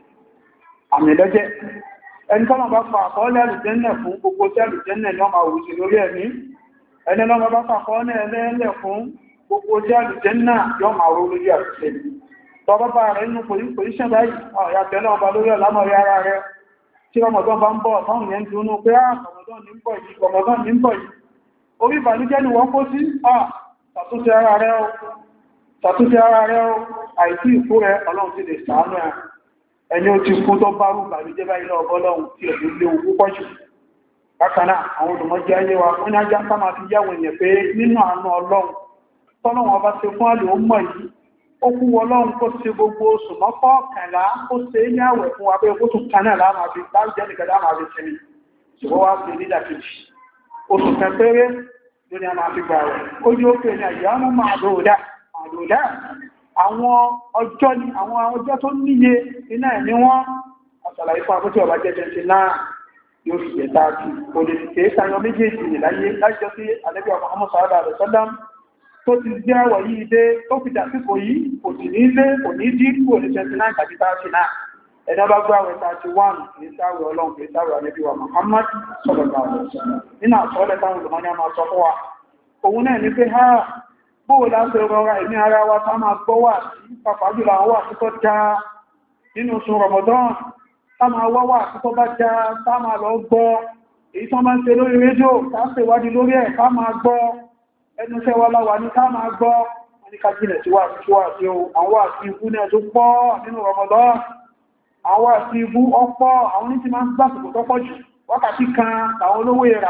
Àmì lọ́jẹ́, ẹni tọ́nà bá fa àkọọ́lẹ̀ àlùjẹ́nẹ̀ fún gbogbo tí àlùjẹ́nẹ̀ ni wọ́n máa wù sí lórí ẹ̀mí. Ẹni lọ́mọ bá fa àkọọ́lẹ̀ ẹlẹ́ẹ̀lẹ̀ fún gbogbo tí àlùjẹ́nẹ̀ yọ́ máa rú lórí àlùjẹ́nẹ̀. Tọba bá rẹ̀ nínú pòlíṣẹ́ báyìí, ọ̀yà tẹ́lẹ̀ ọba lórí ọ̀lámọ̀rí ara rẹ̀ tí Ramadan bá ń bọ̀ táwọn yẹn dúnú pé á Ramadan ní ń bọ̀ yìí, Ramadan ní ń bọ̀ yìí. Orí ìbànújẹ́ ni wọ́n kó sí, à ṣàtúnṣe ara rẹ̀ ó, ṣàtúnṣe ara rẹ̀ ó, àìsí ìkú rẹ̀ Ọlọ́run ti lè ṣàánú ẹ̀. Ẹni ó ti kú tó bá rú ìbànújẹ́ báyìí lọ Ọlọ́run tí ẹ̀lú léwu púpọ̀ jù. Bákan náà, àwọn olùmọ́jẹ́ ayé wa, wọ́n ní ajá ká máa fi yáwó èèyàn pé nínú àánú Ọlọ́run, tọ́lọ́run ọba ṣe fún àlè ó mọ̀ yìí, ó kú Ọlọ́run kó ṣe gbogbo oṣù mọ́kọ́ kẹ̀lá kó ṣe ní àwẹ̀ fún wa pé ó tún kanáà láàmà fi láàrùjẹ́ nìkan láàmà fi ṣe ni ṣùgbọ́n wá sí nílà kejì oṣù kẹpẹ́rẹ́ lórí a máa fi gbà rẹ̀ ó yóò pè ní àyàmú màdòdà màdòdà àwọn ọjọ́ ní àwọn ọjọ́ tó níye iná ẹ̀ ní wọ́n àṣàlàyé fún akótí ọba jẹ́ twenty nine yóò sì jẹ́ thirty kò lè sì kéé sayọ méjèèjì ní láyé lájọ́ sí àlẹ́bí ọmọ ọmọ sàádà rẹ̀ sọ́dám tó ti jẹ́ àwọ̀ yìí dé tó fi dàsíkò yìí kò sì ní ilé kò ní dí kò ní twenty nine tàbí thirty nine ẹ̀dá bá gbá àwẹ̀ thirty one ní sáwẹ̀ ọlọ́run kì í sáwẹ̀ àlẹ́bí wa Muhammad sọ̀rọ̀ nínú àsọ́ọ́lẹ̀ táwọn olùmọ́ ní a máa sọ fún wa òun náà ní pé ha bóò láti rọra ẹ̀mí ara wa tá máa gbọ́ wà sí pàpàá jùlọ àwọn wà títọ́ já nínú oṣù Ramadan tá máa wá wà títọ́ bá já tá máa lọ gbọ́ èyí tán máa ń ṣe lórí rédíò tá ń ṣèwádìí lórí ẹ̀ tá máa gbọ́ ẹnu iṣẹ́ wa láwà ní ká máa gbọ́ wọn ní ká jìnà sí wà sí wà sí o àwọn wà sí ibú náà tó pọ̀ nínú Ramadan àwọn wà sí ibú ọ̀pọ̀ àwọn ní ti máa ń gbàsìkò tó pọ̀ jù wákàtí kan làwọn olówó ìrà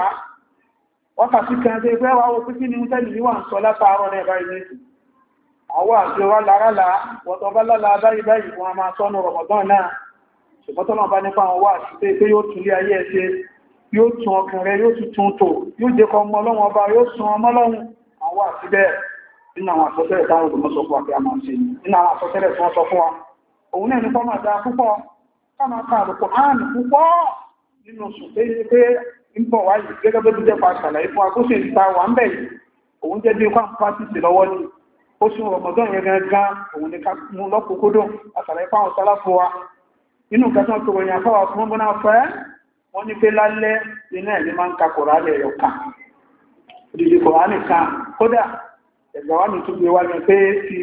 wákàtí kan tó ẹgbẹ́ wa wo pé kí ni ń tẹ́lì níwà ń sọ látàárọ̀ náà báyìí ní àwọn àti ọwá lárálà wọ́tọ̀ bá lálà báyìí báyìí wọn a máa sọ́nù Ramadan náà ṣùgbọ́n tọ́nà bá nípa àwọn wà sí pé yóò tún lé ayé ẹ̀ṣẹ́ yóò tún ọkàn rẹ̀ yóò tún tún tò yóò jẹ́ kọ ọmọ ọlọ́run ọba yóò sun ọmọ ọlọ́run àwọn àti bẹ́ẹ̀ nínú àwọn àsọtẹ́lẹ̀ táwọn olùmọ̀ sọ fún wa pé a máa ṣe nínú àwọn àsọtẹ́lẹ̀ tí wọ́n sọ fún wa òun náà ní kọ́ máa dáa púpọ̀ ká máa ka àlùkò áàmì púpọ̀ nínú oṣù pé ń bọ̀ wáyé gẹ́gẹ́ bó ti jẹ́ pa ṣàlàyé fún wa kó sì ń ta wà ń bẹ̀ yìí òun jẹ́ bí kwá pàtìsì lọ́wọ́ ní oṣù Ramadan yẹn gangan òun ní ká mú lọ́kòókòdó àṣàlàyé fáwọn sálá fún wa nínú kẹsàn tó ròyìn àfáwà fún ọmọ náà fẹ́ wọ́n ní pé lálẹ́ iná ẹ̀mí máa ń ka Kùránì ẹ̀yọ̀ kan òdìdí Kùránì kan kódà ẹ̀gbà wà ní túnbí wá ní pé fi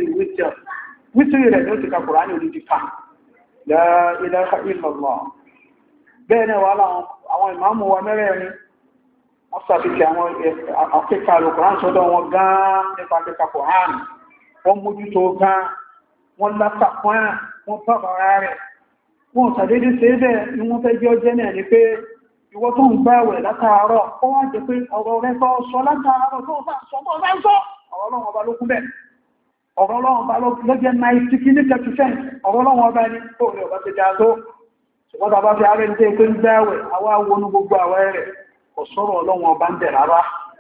wítìrì rẹ̀ ní ó ti ka Kùránì òdìdí kan la ilaha illallah bẹ́ẹ̀ náà wà àwọn ìmáàmù wa mẹ́rẹ̀ẹ̀rin wọ́n sàfihàn àwọn akẹ́kà Kùránì sọ́dọ̀ wọn gan nípa akẹ́kà Kùránì wọ́n mójútó gan wọ́n látàkùn wọ́n bàbára rẹ̀ wọ́n sàdédé ṣe bẹ́ẹ̀ ni wọ́n fẹ́ jẹ́ ọjẹ́ náà ni pé ìwọ tó ń gbààwẹ̀ látàárọ̀ ó wá jẹ́ pé ọ̀rọ̀ rẹ̀ tó sọ látàárọ̀ tó sọ tó bá ń sọ ọ̀rọ̀ Ọlọ́run ọba ló kún bẹ́ẹ̀ ọ̀rọ̀ Ọlọ́run ọba ló jẹ́ ninety kí ní thirty percent ọ̀rọ̀ Ọlọ́run ọba ní tó rẹ̀ ọba ti dá tó ṣùgbọ́n tàbá fi ààrẹ ní pé ń gbààwẹ̀ àwa wọnú gbogbo àwẹ̀ rẹ̀ kò sọ̀rọ̀ Ọlọ́run ọba ń bẹ̀ rárá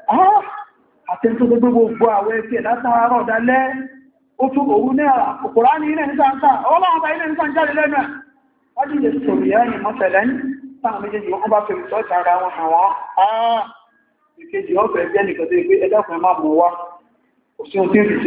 àtẹ́ntó gbogbo àwẹ̀ tiẹ̀ látàárọ̀ dalẹ́ ó tún òun ní Kùránì ilẹ̀ ní sáńtà Ọlọ́run ọba ilẹ̀ ní sáńtà lẹ́nu wọ́n jí lè sọ̀rọ̀ ìyá ni mọ́sẹ̀lẹ́ ní sáà méjèèjì wọ́n bá fẹ́ ìtọ́ ìtara wọn àwọn àà ìkejì ọ̀fẹ́ jẹ́ nìkan tó pé ẹ̀dàkùn máa mú wá kò sí ohun tí ó fi ṣe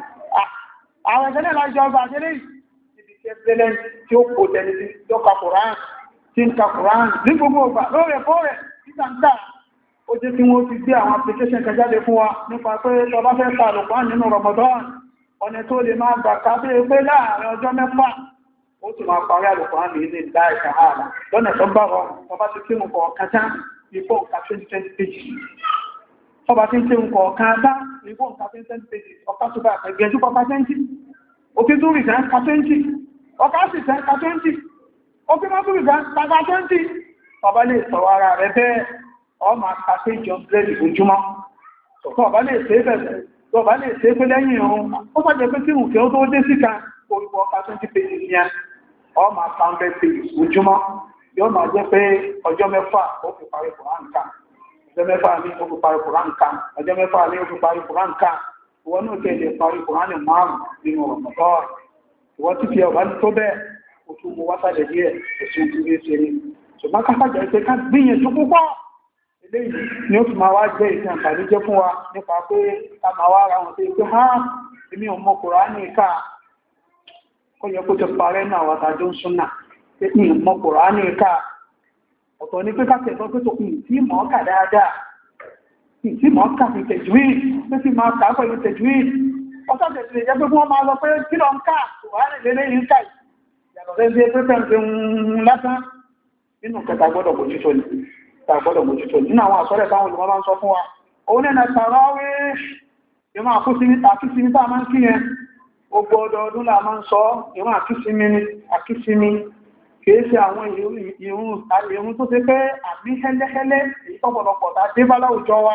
àwọn ìṣẹ́lẹ̀ láìjọ ọgbà àṣẹ́lẹ̀ ibi tí ẹgbẹ́lẹ́ tí ó kò tẹni tí ó ka Kùránì tí ń ka Kùránì ní gbogbo ọgbà lóòrẹ̀ fóòrẹ̀ títà ń tà ó jẹ́ kí wọ́n ti gbé àwọn application kan jáde fún wa nípa pé tó bá fẹ́ ka Al-Kùránì nínú Ramadan ọ̀nà tó lè máa gbà ká bí pé láàrin ọjọ́ mẹ́fà ó sì máa parí Al-Kùránì ní ìdá ìṣàhàlà lọ́nà tó bá rọrùn tó bá ti kí mú kọ̀ kátá ìfọ́ nǹkan twenty twenty pages ọba tí ń tí ń kọ̀ kátá ìfọ́ nǹkan twenty twenty pages ọkà tó bá ẹgbẹ̀jú kọ twenty òfin tó rí ìfẹ́ ń ka twenty ọkà sì fẹ́ ń ka twenty òfin mọ́ tó rí ìfẹ́ ń ka twenty ọba lè sọ̀rọ̀ ara rẹ̀ bẹ́ẹ̀ ọ máa ka sí ìjọ bẹ́ẹ̀lì ojúmọ́ ọba lè ṣe é bẹ̀rẹ̀ ọba lè ṣe é pé lẹ́yìn ọ̀run ó pàjẹ́ pé tí ìrùkẹ́ ó tó dé síta orúkọ ọkà twenty pages yẹn ọ máa ka hundred pages ojúmọ́ yóò máa jẹ́ pé ọjọ́ mẹ́fà ó fi parí Kùránì ká ọjọ́ mẹ́fà ní ó fi parí Kùránì ká ọjọ́ mẹ́fà ní ó fi parí Kùránì ká ìwọ náà tẹ́ lè parí Kùránì márùn-ún nínú Ramadan ìwọ tí fi ọ̀bá tó bẹ́ẹ̀ ó tún mú wásàlẹ̀ díẹ̀ èsì tí ó ṣe ní ṣùgbọ́n kápájẹ́ pé ká gbìyànjú púpọ̀ eléyìí ni ó fi máa wá jẹ́ ìsìn àǹfààní jẹ́ fún wa nípa pé ká máa wá ara wọn tó pé ha èmi ò mọ Kùránì ká ó yẹ kó ti parẹ́ náà wàtàjọ ń súnà pé ní ìmọ̀ Kùránì ká ọ̀tọ̀ ní pé káàkiri ẹ̀sọ́ pé tó kùn tí mọ̀ ká dáadáa tí mọ̀ ká fi tajwid pé tí máa ká pẹ̀lú tajwid ọ̀tọ̀ tẹ̀sí lè jẹ́ pé wọ́n máa lọ pé kí lọ ń ká Kùránì lé lẹ́yìn ká yàtọ̀ sí ẹgbẹ́ pé pẹ́ ń lásán nínú kẹta gbọ́dọ̀ mójútó ni ta gbọ́dọ̀ mójútó nínú àwọn àsọ́rẹ̀ táwọn olùmọ́ máa ń sọ fún wa òun náà tàràwé ìwọ̀n àkísíní tá a máa ń kí yẹn gbogbo ọdọọdún là máa ń sọ ìwọ̀n àkísíní kìí ṣe àwọn ìrun tó ṣe pé àmì hẹ́lẹ́hẹ́lẹ́ èyí tọ́pọ̀lọpọ̀ tá dé bá láwùjọ wa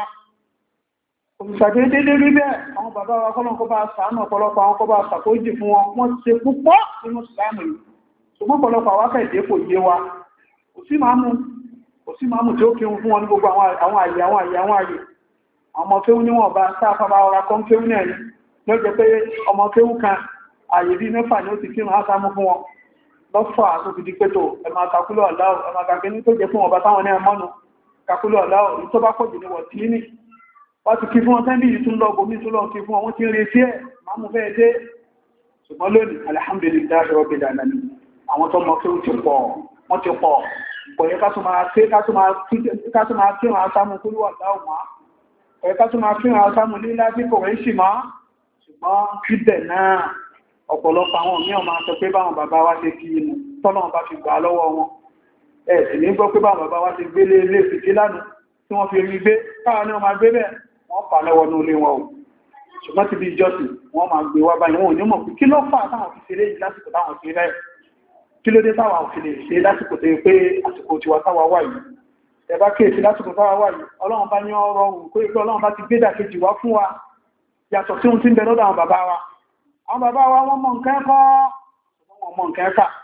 òṣìṣàdé dédé rí bẹ́ẹ̀ àwọn bàbá wa kọ́lọ̀ kọ́ bá ṣàánú ọ̀pọ̀lọpọ̀ àwọn kọ́ bá ṣàkójì fún wọn wọ́n ṣe púpọ̀ nínú ìsìlámù yìí ṣùgbọ́n ọ̀pọ̀lọpọ̀ àwọn akẹ́ẹ̀dẹ́ kò yé wa kò sí máàmù tí ó kírun fún wọn ní gbogbo àwọn àyè àwọn àyè àwọn àyè ọmọ kéwú níwọ̀n bá sáfàbà ọra kan kéwú náà ní ló jẹ́ pé ọmọ kéwú kan àyè bí mẹ́fà ní ó ti kírun ásámú fún wọn lọ́fà tó fi di pẹ́tò ẹmà kakúlọ̀ aláwọ̀ ẹmà kàkẹ́ ní tó jẹ́ fún ọba táwọn náà mọ́nu kakúlọ̀ aláwọ̀ ní tó bá pọ̀jù ní wọ̀n tí ní wọ́n ti kí fún wọn tẹ́bí ìtún lọ gòmí tún lọ kí fún wọn tí ń retí ẹ̀ máa mú fẹ́ dé ṣùgbọ́n lónìí alhamdulillah rabbil alamin àwọn tó mọ kéwú ti pọ̀ wọ́n ti pọ̀ pọ̀yẹ ká tún máa ké ká tún máa kí wọn asámú kúlọ̀ aláwọ̀ máa pọ̀yẹ ká tún máa kí wọn asámú lílá bí kò rẹ̀ sì máa ṣùgbọ́n síbẹ̀ náà ọ̀pọ̀lọpọ̀ àwọn mí ọmọ sọ pé báwọn bàbá wá ṣe kí inú tọ́lọ́wọ́n bá fi gbà lọ́wọ́ wọn ẹ̀ sì ní gbọ́ pé báwọn bàbá wá ṣe gbé lé fìdí lánàá tí wọ́n fi rí gbé káwọn ní ọmọ gbé bẹ̀ wọ́n fà lọ́wọ́ ní ilé wọn o ṣùgbọ́n ti bí ìjọsìn wọ́n máa gbé wá báyìí wọn ò ní mọ̀ pé kí ló fà táwọn fi ṣeré yìí lásìkò táwọn fi rẹ̀ kí ló dé táwọn fi lè ṣe lásìkò tó yẹ pé àsìkò tiwa táwa wà yìí ẹ bá kéèsì lásìkò táwa wà yìí ọlọ́run bá ní ọrọ̀ òun kó ipé ọlọ́run bá ti gbé dàkejì wá fún wa yàtọ̀ tí ohun tí ń bẹ lọ́dọ̀ àwọn bàbá wa àwọn bàbá wa wọ́n mọ̀ nǹkan ẹ̀kọ́ wọ́n mọ̀ nǹkan ẹ̀kà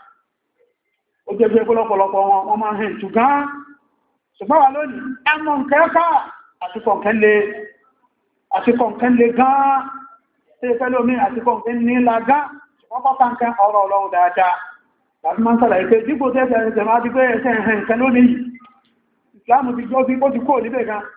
ó jẹ́ pé pọ́lọpọ̀lọpọ̀ wọn wọ́n máa ń hẹ̀ tù gan ṣùgbọ́n wà lónìí a mọ̀ nǹkan ẹ̀kà àti kọ̀ǹkẹ́ le gan tí ó fẹ́ lómi àti kọ̀ǹkẹ́ ní lágá ṣùgbọ́n pápá nǹkan ọ̀rọ̀ ọlọ́run dáadáa láti máa ń sàlàyé pé dípò tẹ́ẹ̀fẹ́ ẹ̀ṣẹ̀ máa ti pé ẹ̀ṣẹ̀ ẹ̀hẹ̀ nǹkan lónìí ìsìláàmù ti jọ́ sí bó ti kó níbẹ̀ gan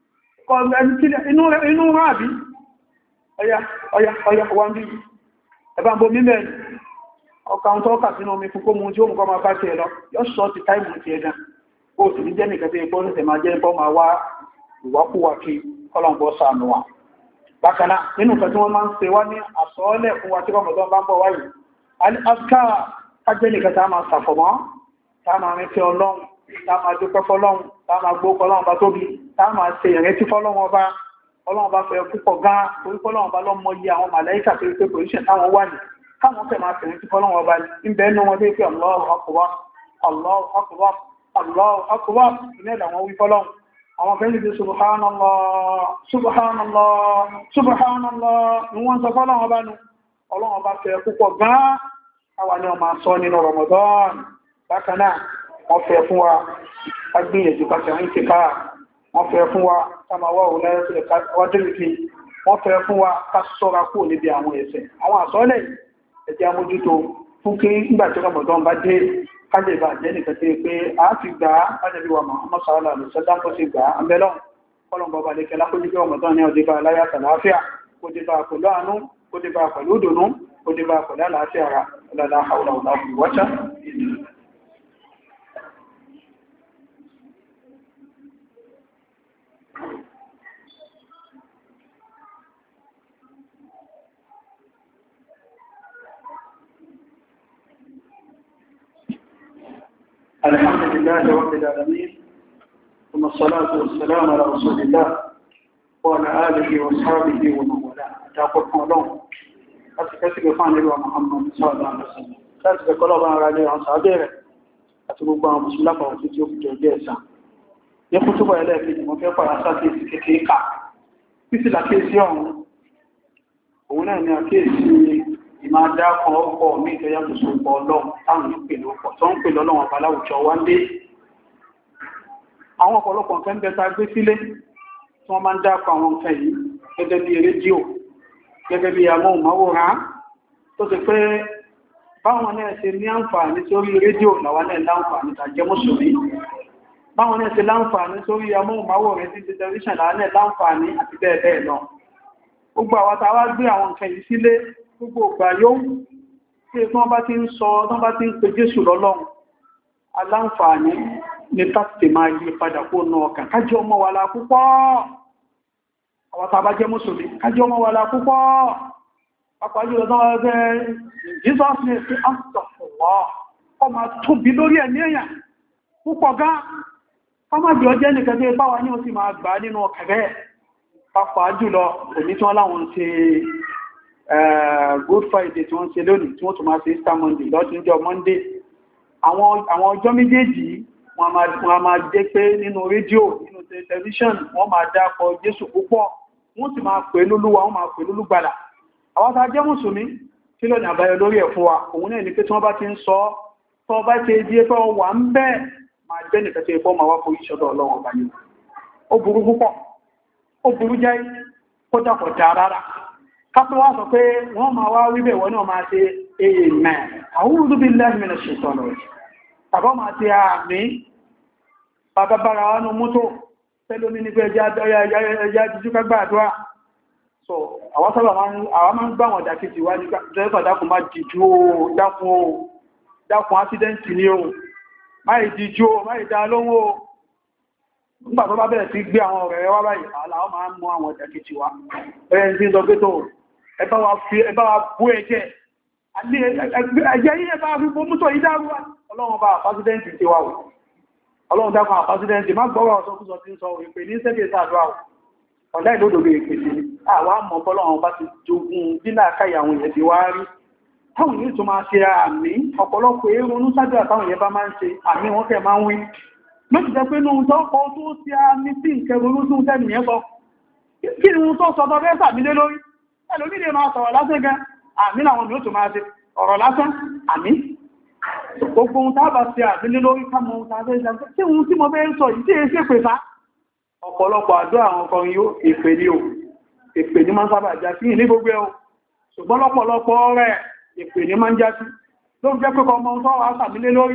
inú rán àbí ọya ọya ọya wọ́n bí ẹ̀bá ń bó mímẹ̀ ọkà ń tọ́ọ̀kà sínú omi fún kó mú tí ó mú kọ́ máa bá ti ẹ̀lọ yọ́ sọ ti táìmù ti ẹ̀dá ó sì ní jẹ́ nìkan tí ẹgbọ́n ní máa jẹ́ ẹgbọ́n máa wá ìwákúwà kí kọ́lọ̀mbọ́ sàánú wa bákaná nínú nǹkan tí wọ́n máa ń ṣe wá ní àsọ́ọ́lẹ̀ fún wa tí Ramadan bá ń bọ̀ wáyìí alìafká kájẹ́ nìkan tá máa sàfọ̀mọ́ tá máa rìn tí ọlọ́run tá máa dúpẹ́ fọ́lọ́run tá máa gbó fọ́lọ́run bá tóbi tá máa ṣe ìrètí fọ́lọ́run ọba ọlọ́run bá fẹ́ púpọ̀ gan torí fọ́lọ́run bá lọ́mọ yí àwọn màláíkà tó pé pòlíṣẹ̀ táwọn wà ní káwọn fẹ́ máa fẹ̀rẹ̀ tí fọ́lọ́run ọba ní bẹ́ẹ̀ ní wọn dé pé Allahu akbar Allahu akbar Allahu akbar ilẹ̀ làwọn wí fọ́lọ́run àwọn fẹ́lẹ̀ tí subhanallah subhanallah subhanallah ni wọ́n sọ fọ́lọ́run ọba nù ọlọ́run ọba fẹ́ púpọ̀ gan àwa ni ọmọ sọ nínú Ramadan bákan náà wọ́n fẹ́ fún wa agbíyànjú pàtàkì ń ti káà wọ́n fẹ́ fún wa kàmàwà òun lẹ́rẹ́sìlẹ̀kì wọ́n fẹ́ fún wa ká sọ́ra kúrò níbi àwọn ẹ̀ṣẹ̀ àwọn àsọ́lẹ̀ ẹ̀jẹ̀ amójútó fún kí nígbàtí Ramadan bá dé kájẹ̀ bá jẹ́ nìkan tí pé a ti gbà á kájẹ̀bí wa Muhammad sallallahu alaihi wasallam tó ti gbà á mẹ́lọ́n kọ́lọ̀n bàbá lè kẹlá kó jíkẹ́ ọmọdán ní ọdíbà aláyà tàlàáfíà kó dìbà pẹ̀lú àánú kó dìbà pẹ̀lú ìdùnnú kó dìbà pẹ̀lú àlàáfíà ara ọlọ́lá haúlà ọ̀lá ìwọ́ta الحمد لله رب العالمين ثم الصلاة والسلام على رسول الله وعلى آله وصحبه ومن والاه أتاقوا الله أتكسك فان الله محمد صلى الله عليه وسلم أتكسك الله عليه وصحبه أتبقى بسم الله وتتيوب جوجيسا يخطب إليك وكيف أساسي كيكا مثل كيس يوم هنا أن كيس ìmá dákọ̀ ọkọ̀ mí tó yàtọ̀ sópọ̀ ọlọ́run táwọn ìpèlú ọkọ̀ tó ń pè lọ́lọ́run àbáláwùjọ wá ń dé àwọn ọ̀pọ̀lọpọ̀ nǹkan ń bẹta gbé sílé tí wọ́n máa ń dákọ̀ àwọn nǹkan yìí gẹ́gẹ́ bí rédíò gẹ́gẹ́ bí amóhùnmáwòrán tó ti pé báwọn náà ṣe ní àǹfààní sórí rédíò làwọn náà láǹfààní tàjẹ́ mùsùlùmí báwọn náà ṣe láǹfààní sórí amóhùnmáwòrán sí tẹlifíṣàn làwọn náà láǹfààní àti bẹ́ẹ̀ bẹ́ẹ̀ lọ gbogbo àwọn tàwa gbé àwọn nǹkan yìí sílé gbogbo ọgbà yóò tí wọ́n bá ti ń sọ wọ́n bá ti ń pe Jésù lọ́lọ́run aláǹfààní ní tàbí máa yí padà kó náà ọkà kájí ọmọ wà láà púpọ̀ àwọn tàbá jẹ́ mùsùlùmí kájí ọmọ wà láà púpọ̀ pàpàájú ọ̀dọ́ ẹgbẹ́ Jesus ní sí àtọ̀fọ̀wọ́ ọmọ tóbi lórí ẹ̀ ní èèyàn púpọ̀ gán ọmọdé ọjẹ́ nìkan tí báwa ní ó sì máa gbà nínú ọkà bẹ́ẹ̀ pàpàájú lọ òní tí wọ́n láwọn ṣe Good Friday tí wọ́n ṣe lónìí tí wọ́n tún máa ṣe Easter Monday lọ́túnjọ́ Monday àwọn ọjọ́ méjèèjì wọ́n máa jẹ́ pé nínú rédíò nínú tẹlifíṣàn wọ́n máa dápọ̀ Jésù púpọ̀ wọ́n sì máa pè lólúwa wọ́n máa pè lólúgbàlà àwọn tá jẹ́ mùsùlùmí tí lónìí àbáyọ lórí ẹ̀ fún wa òun náà ní pé tí wọ́n bá ti ń sọ tó bá ti di pé wà ń bẹ́ẹ̀ máa jẹ́ nìkan tí ẹ̀fọ́ máa wá forí ṣọ́dọ̀ Ọlọ́run ọba yìí ó burú púpọ̀ ó burú jẹ́ kódà kò dáa rárá kátó wá sọ pé wọ́n máa wá wíbẹ̀ wọ́n náà máa ṣe amen a'udhu billahi minash shaitanir rajim tàbọ́ máa ṣe àmì bàbábára wánú mútó pẹ́lómi ní pé ẹjá jíjú ká gbàdúrà so àwọn sábà àwọn máa ń gbà wọn dákìtì wá ní dẹ́fà dákùn má dìjú o dákùn o dákùn ásídẹ́ǹtì ní o máì dìjú o máì dá lóhùn o nígbà tó bá bẹ̀rẹ̀ sí gbé àwọn ọ̀rẹ́ wá báyìí àwọn máa ń mú àwọn dákìtì wá ẹ̀yẹn tí ń sọ pé tó ẹbá wa bú ẹjẹ́ ẹjẹ́ yí ẹbá fi bó mútọ̀ ìdárúwà ọlọ́run bá pàṣídẹ́ntì ti wà ọlọ́run dákùn àpàṣídẹ́ntì má gbọ́rọ̀ ọ̀sọ́kúsọ tí ń sọ ìpè ní sẹ́gbẹ̀ sàdúrà ọ̀dá ìlódòdó ìpè sí àwọn àmọ́ bọ́lọ́run bá ti jogun dínà káyà àwọn èèyàn ti wá rí táwọn yìí tó máa ṣe àmì ọ̀pọ̀lọpọ̀ èrònú sájú àtàwọn èèyàn bá máa ń ṣe àmì wọn kẹ máa ń wí lóti jẹ́ pé nínú tó kọ́ tó ti àmì sí ìkẹrùnú tó ń tẹ́ nìyẹn sọ kí ni wọ́n tó sọ tọ́ fẹ́ sàmílé lórí ẹlòmí lè máa sọ̀rọ̀ lásán gan àmì làwọn ni ó tó máa ṣe ọ̀rọ̀ lásán àmì gbogbo ohun tábà ṣe àmìlé lórí kámọ ohun tàbí ìjàmbá tí ohun tí mo fẹ́ ń sọ yìí tí è ṣe pè fá ọ̀pọ̀lọpọ̀ àdó àwọn ọkọ̀ yóò èpè ní o èpè ní máa ń sábà já sí ní gbogbo ẹ̀ o ṣùgbọ́n lọ́pọ̀lọpọ̀ rẹ̀ èpè ní máa ń já sí ló jẹ́ pé ọmọ ohun tó wà sàmílé lórí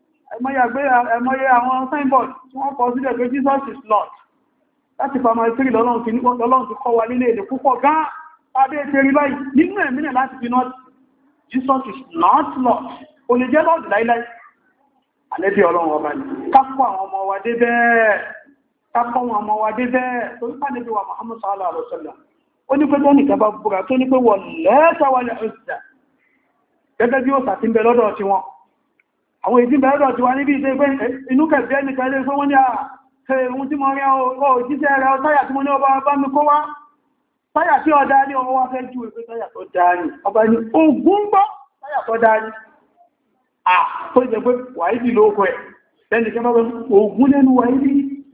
ẹmọ́yẹ àwọn signboard tí wọ́n kọ sílẹ̀ pé Jesus is Lord láti pàmà ìsírí lọ́lọ́run ti kọ́ wa nílé èdè púpọ̀ gan abẹ́ ìtẹ́rí báyìí nínú ẹ̀mínẹ̀ láti fi not Jesus is not Lord o lè jẹ́ Lord láíláí alẹ́bí ọlọ́run ọba ní kápọ̀ àwọn ọmọ wa dé bẹ́ẹ̀ kápọ̀ àwọn ọmọ wa dé bẹ́ẹ̀ torí pàdé bí wa Muhammad sallallahu alaihi wasallam ó ní pé tó nìkan bá búra tó ní pé wọ́n lẹ́ẹ̀tàwálẹ̀ ọ̀sẹ̀ gẹ́gẹ́ bí ó sàtí ń bẹ lọ́dọ̀ ti wọn àwọn èdè bẹ lọ́dọ̀ ti wá níbi ìdẹ́ pé inú kẹfẹ́ nìkan ilé fún wọn ní ààrùn tí mo rí òjíṣẹ́ rẹ̀ táyà tí mo ní ọba bá mi kó wá táyà tí ọ̀dá ní ọwọ́ wá fẹ́ jú ìpé táyà tó dáa ní ọba ní ogun gbọ́ táyà tó dáa ní à tó jẹ pé wàídì lóòkọ́ ẹ̀ lẹ́nì kẹ́ mọ́ ogun lẹ́nu wàídì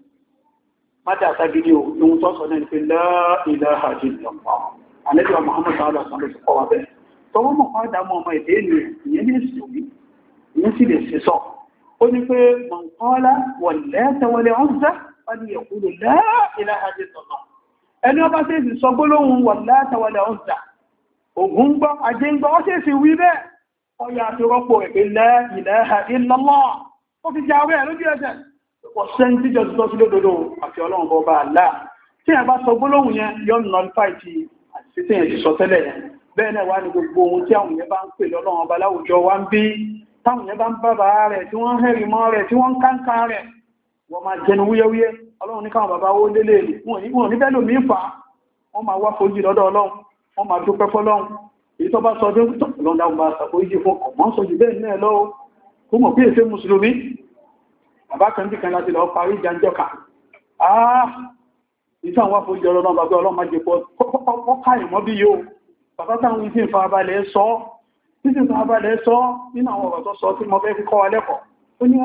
mádà àtàgídí ohun tó sọ náà ní pé la ilaha illallah alẹ́bíwa Muhammad sallallahu alaihi wasallam kọ́ wa bẹ́ẹ̀ tọwọ́ mọ̀ kọ́ dámọ́ ọmọ èdè ènìyàn ìyẹn ní ìsìnkú ìyẹn sì lè ṣe sọ ó ní pé mọ̀nkọ́lá wal-Lata wal-Uzza wọ́n ni yaqulu la ilaha illallah ẹni ọba sí ìsìn sọ gbólóhùn wal-Lata wal-Uzza Ògún gbọ́ ajé ń gbọ́ ó sì sì wí bẹ́ẹ̀ ọya àti rọ́pò ẹ̀pẹ́ la ilaha illallah ó fi jáwé ẹ̀ lójú ẹsẹ̀ ọ̀sẹ́ni tí jọ títọ́ sí lódodo àti ọlọ́run bọba àlá tí ẹ bá sọ gbólóhùn yẹn yọ nọlifáì ti àti tí ẹ ti sọ tẹ́lẹ̀ yẹn bẹ́ẹ̀ náà wá ní gbogbo ohun tí àwọn yẹn bá ń pè lọ́lọ́run ọba láwùjọ wá ń bí táwọn yẹn bá ń bàbá rẹ̀ tí wọ́n ń hẹ́rì mọ́ rẹ̀ tí wọ́n ń káńká rẹ̀ wọ́n máa jẹnu wúyẹ́wúyẹ́ ọlọ́run ní káwọn bàbá ó lélè wọn ní bẹ́ẹ̀ lómi fà á wọ́n máa wá fojú lọ́dọ̀ ọlọ́run wọ́n máa dúpẹ́ fọ́lọ́run èyí tó bá sọ ọdún tó lọ́n dáhùn bá sàkóyí fún ọmọ sọ jù bẹ́ẹ̀ náà lọ́wọ́ kó mọ̀ pé èsè mùsùlùmí bàbá kan bí kan láti lọ parí ìjànjọ́ka àà ìtàn wá fojú ọlọ́run bàbá ọlọ́run máa jẹ pọ́ káyì mọ́ bí yóò bàbá táwọn ìsìn farabalẹ̀ sọ ìsìn farabalẹ̀ sọ nínú àwọn ọ̀rọ̀ tó sọ tí mo fẹ́ fi kọ́ wa lẹ́kọ̀ọ́ ó ní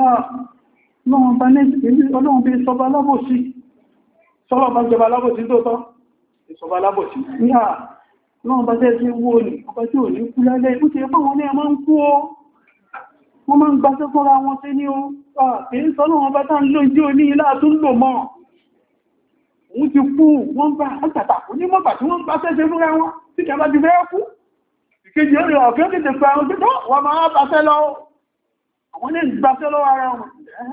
ọlọ́run bí sọba lábòsí sọ́rọ̀ bá jọba lábòsí tó tọ́ ìsọba lábòsí ní à lọ́wọ́n bá jẹ́ sí wó ní ọba tí ò ní kú lálẹ́ ó ti ẹgbọ́n wọn ní ẹmọ ń kú ó wọ́n máa ń gbáṣẹ́ fọ́ra wọn sí ní ó èyí sọ lọ́wọ́n bá tá ń lò jí ò ní ilá tó ń lò mọ́ òun ti kú wọ́n bá àtàtàkù ní mọ́gbà tí wọ́n gbáṣẹ́ sí fúnra wọn tí kẹba ti fẹ́ kú ìkejì ọ̀rẹ́ ọ̀fẹ́ tètè pẹ́ àwọn tó wọ́n máa gbáṣẹ́ lọ àwọn ní gbáṣẹ́ lọ́wọ́ ara wọn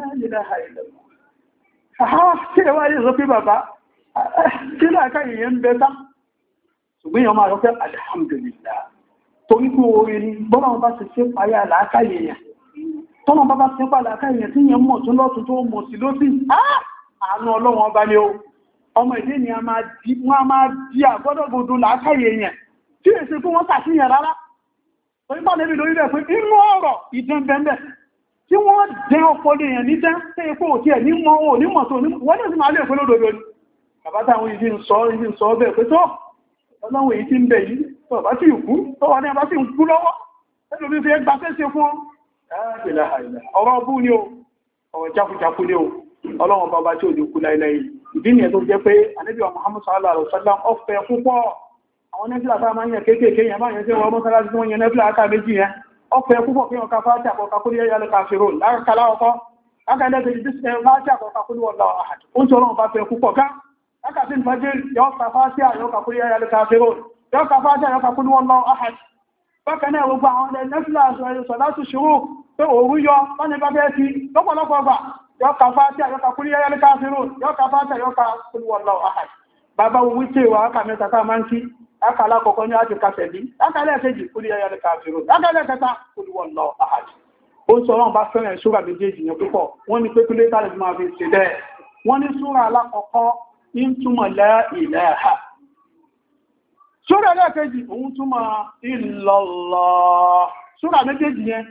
ṣùgbọ́n yọ máa rọ́ pé alhamdulillah torí pé orí ni bọ́nà bá ti ṣe parí àlàákàyè yẹn tọ́nà bá bá ṣe parí àlàákàyè yẹn tí yẹn mọ̀ tún lọ́tún tó mọ̀ sí lósì àánú ọlọ́wọ́n ọba ni ó ọmọ ìdí ni a máa di àgọ́dọ̀gbọ̀dọ̀ làákàyè yẹn tí èsì fún wọn tàṣíyàn rárá torí bá lẹ́bí lórí rẹ̀ pé inú ọ̀rọ̀ ìdán bẹ́ẹ̀ tí wọ́n dẹ́ ọpọlọ èèyàn ní dán tẹ́ epo òtí ẹ̀ ní mọ́ ò ní mọ̀ tó wọ́n ní sì máa lè pé lódodo ni bàbá táwọn ìdí ń sọ ìdí ń sọ bẹ́ẹ̀ pé tó ọlọ́run èyí tí ń bẹ̀ yìí tó bá tí ìkú tó wà ní ẹbá sí ń kú lọ́wọ́ ẹlò bí fi ẹgbà tẹ́sẹ̀ fún ọ̀rọ̀ ọbú ni o ọ̀rọ̀ jákújákú ni o ọlọ́run bàbá tí ò ní kú láìláì ìdí nìyẹn tó jẹ́ pé Ànábì Muhammad sallallahu alaihi wasallam ọ̀fẹ́ púpọ̀ àwọn nẹ́fìlà tá máa ń yẹn kéékèèké yẹn máa yẹn tí wọ́n mọ́sálásí tí wọ́n yẹn nẹ́fìlà aka méjì yẹn ọ̀fẹ́ púpọ̀ kí wọ́n ka fáṣí àkọ́kọ́ kúrò yẹ́ yálẹ́ káfíro lákàlá ọkọ́ lákàlẹ́ ti fáṣí àkọ́kọ́ kúrò wọ́n lọ àhàd ó ń tí ọlọ́run bá fẹ́ púpọ̀ ká lákàtí ìfàjẹ́ yọ́ ka fáṣí àyọ́kà kúrò yẹ́ yálẹ́ káfíro yọ́ ka fáṣí àyọ́kà kúrò wọ́n lọ àhàd bákan náà gbogbo àwọn ilẹ̀ nẹ́fìlà sọ láti ṣòro pé òru yọ wọ́n ní bá fẹ́ ti lọ́pọ̀lọpọ̀ ọgbà yọ́ ka fáṣí àyọ́kà kúrò yẹ́ yálẹ́ káfíro yọ́ ka fáṣí àyọ́kà kúrò wọ́n lọ àhàd bàbá wí tí wà ákà mẹ́ta tá máa ń kí ákà alákọ̀ọ́kọ́ ní àti kàfẹ̀ bí ákà lẹ́ẹ̀kejì kúrò yẹ́ yálẹ́ káfíro ákà lẹ́ẹ̀kẹta kúrò wọ́n lọ àhàd ó sọ wọn bá fẹ́ràn ṣúra méjèèjì yẹn púpọ̀ wọ́n ní pé kílé tàbí máa fi ṣe bẹ́ẹ̀ wọ́n ní ṣúra alákọ̀ọ́kọ́ ń túmọ̀ la ilaha ṣúra lẹ́ẹ̀kejì òun túmọ̀ illallah ṣúra méjèèjì yẹn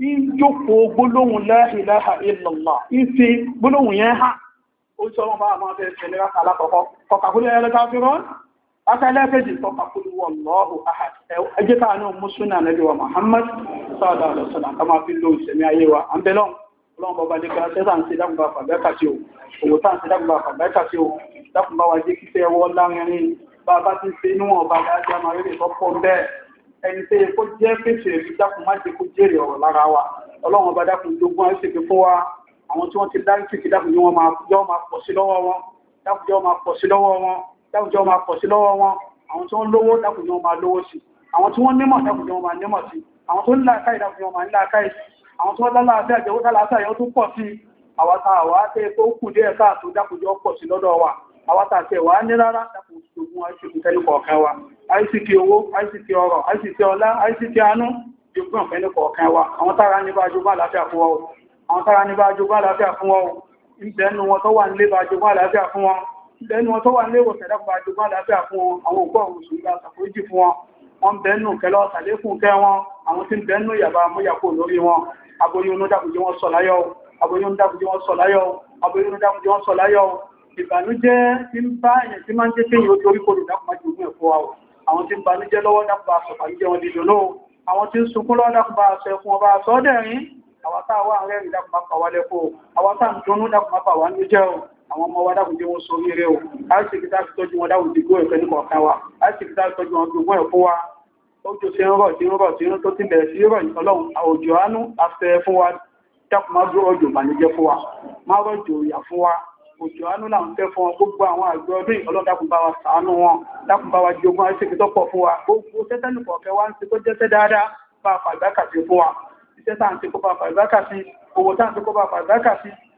ń jókòó gbólóhùn la ilaha illallah ń fi gbólóhùn yẹn hà ó sọ wọn bá máa fẹ́ ṣe ní rákà alákọ̀ọ́kọ́ kọkàkúlẹ̀ ẹlẹ́kàfíràn akẹ́lẹ́kẹ́jì tọ́kàkúlù wallahu ahad ẹjẹ́ káà náà mùsùlùmí ànábì wa Muhammad sallallahu alaihi wasallam ká máa fi ló ìsẹ̀mí ayé wa àmbẹ́lọ́n ọlọ́run bọba ní kíra sẹ́sà ń ṣe dákùnbà fàbẹ́kà sí o òwò tá ń ṣe dákùnbà fàbẹ́kà sí o dákùnbà wa jẹ́ kíkẹ́ ẹwọ́ lárinrin bá bá ti ṣe níwọ̀n ọba dájá máa rí ìtọ́pọ̀ bẹ́ẹ̀ ẹni tẹ́ kó jẹ́ pèsè rí dákùn má jẹ́ kó jèrè ọ̀rọ̀ lára wa ọlọ́run ọba dákùn jogún àìsèké fún wa àwọn tí wọ́n ti dárí sìkì dákùn yóò máa pọ̀ sí lọ́wọ́ wọn dákùn yóò máa pọ̀ sí lọ́wọ́ wọn dákùnjọ́ máa pọ̀ sí lọ́wọ́ wọn àwọn tí wọ́n lówó dákùnjọ́ máa lówó sí àwọn tí wọ́n nímọ̀ dákùnjọ́ máa nímọ̀ sí àwọn tó ń láàkáì dákùnjọ́ máa ń láàkáì sí àwọn tí wọ́n lálàáfẹ́ àjẹ́wó tálàáfẹ́ àyọ́ tó pọ̀ sí àwátà àwátẹ́ tó kù díẹ̀ káàtó dákùnjọ́ pọ̀ sí lọ́dọ̀ wa àwátà tẹ̀ wá ní rárá dákùnjọ́ àìsìkì tẹ́lẹ̀ kọ̀ọ̀kan wa àìsìkì owó àìsìkì ọrọ̀ àìsìkì ọlá àìsìkì àánú jogún ọ̀fẹ́ ní kọ̀ọ̀kan wa àwọn tára ní bá jogún àlàáfíà fún wa àwọn tára ní bá jogún àlàáfíà fún wa ìbẹ̀ẹ́nu wọn tó wà nílé bá jogún àlàáfíà fún wọn lẹ́nu wọn tó wà ní ìwòsàn dákùnbà àjogún àlàáfíà fún wọn àwọn òkú àwọn òṣèlú àṣàkójì fún wọn wọ́n bẹ̀ẹ́nù kẹlọ́ sàlékùn kẹ́ wọn àwọn tí ń bẹ̀ẹ́nù ìyàbá múyàkó lórí wọn aboyún dákùnjẹ́ wọn sọ láyọ̀ aboyún dákùnjẹ́ wọn sọ láyọ̀ aboyún dákùnjẹ́ wọn sọ láyọ̀ ìbànújẹ́ tí ń bá èèyàn tí máa ń jẹ́ kéyìn ojú orí kòrò dákùnmá jogún ẹ̀fọ́ wa àwọn tí ń banújẹ́ lọ́wọ́ dákùnbà àṣọ̀bànújẹ́ wọn dìdò lóò àwọn tí ń sunkún lọ́wọ́ dákùnbà àṣọ ẹkùn ọba àṣọ́dẹ̀rín àwọn táwọn àrẹ́rìn dákùnbà pàwálẹ́kọ́ àwọn táwọn tó ń dákùnbà pàwá ní jẹ́ àwọn ọmọ wa dákùn jẹ́ wọn sọ rí rẹ̀ o àìsìkí tá tọ́jú wọn dákùn ti gbó ẹ̀fẹ́ ní kọ̀ọ̀kan wa àìsìkí tá tọ́jú wọn gbogbo ẹ̀fọ́ wa ó jò sí rọ̀ tí ń rọ̀ tí ń tó ti bẹ̀rẹ̀ sí rọ̀ ọlọ́run àwòjò àánú afẹ́ fún wa dákùn má gbọ́ ọjọ́ ìbànújẹ́ fún wa má rọ̀jò ìyà fún wa òjò àánú là ń fẹ́ fún wọn gbogbo àwọn àgbẹ̀ ọdún ọlọ́run dákùn bá wa ṣàánú wọn dákùn bá wa jogún àìsìkí tó pọ̀ fún wa gbogbo tẹ́tẹ́ ní kọ̀ọ̀kẹ́ wa ń ti tó jẹ́sẹ́ dáadáa bá fàgbákà sí fún wa iṣẹ́ tá à ń ti kó bá fàgbákà sí owó tá à ń ti kó bá fàgbákà sí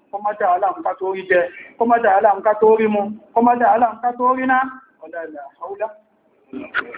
kọmọ́dá aláàmúká tó rí jẹ kọmọ́dá aláàmúká tó rí mu kọmọ́dá aláàmúká tó rí ná ọ̀dá ilẹ̀ àwúdá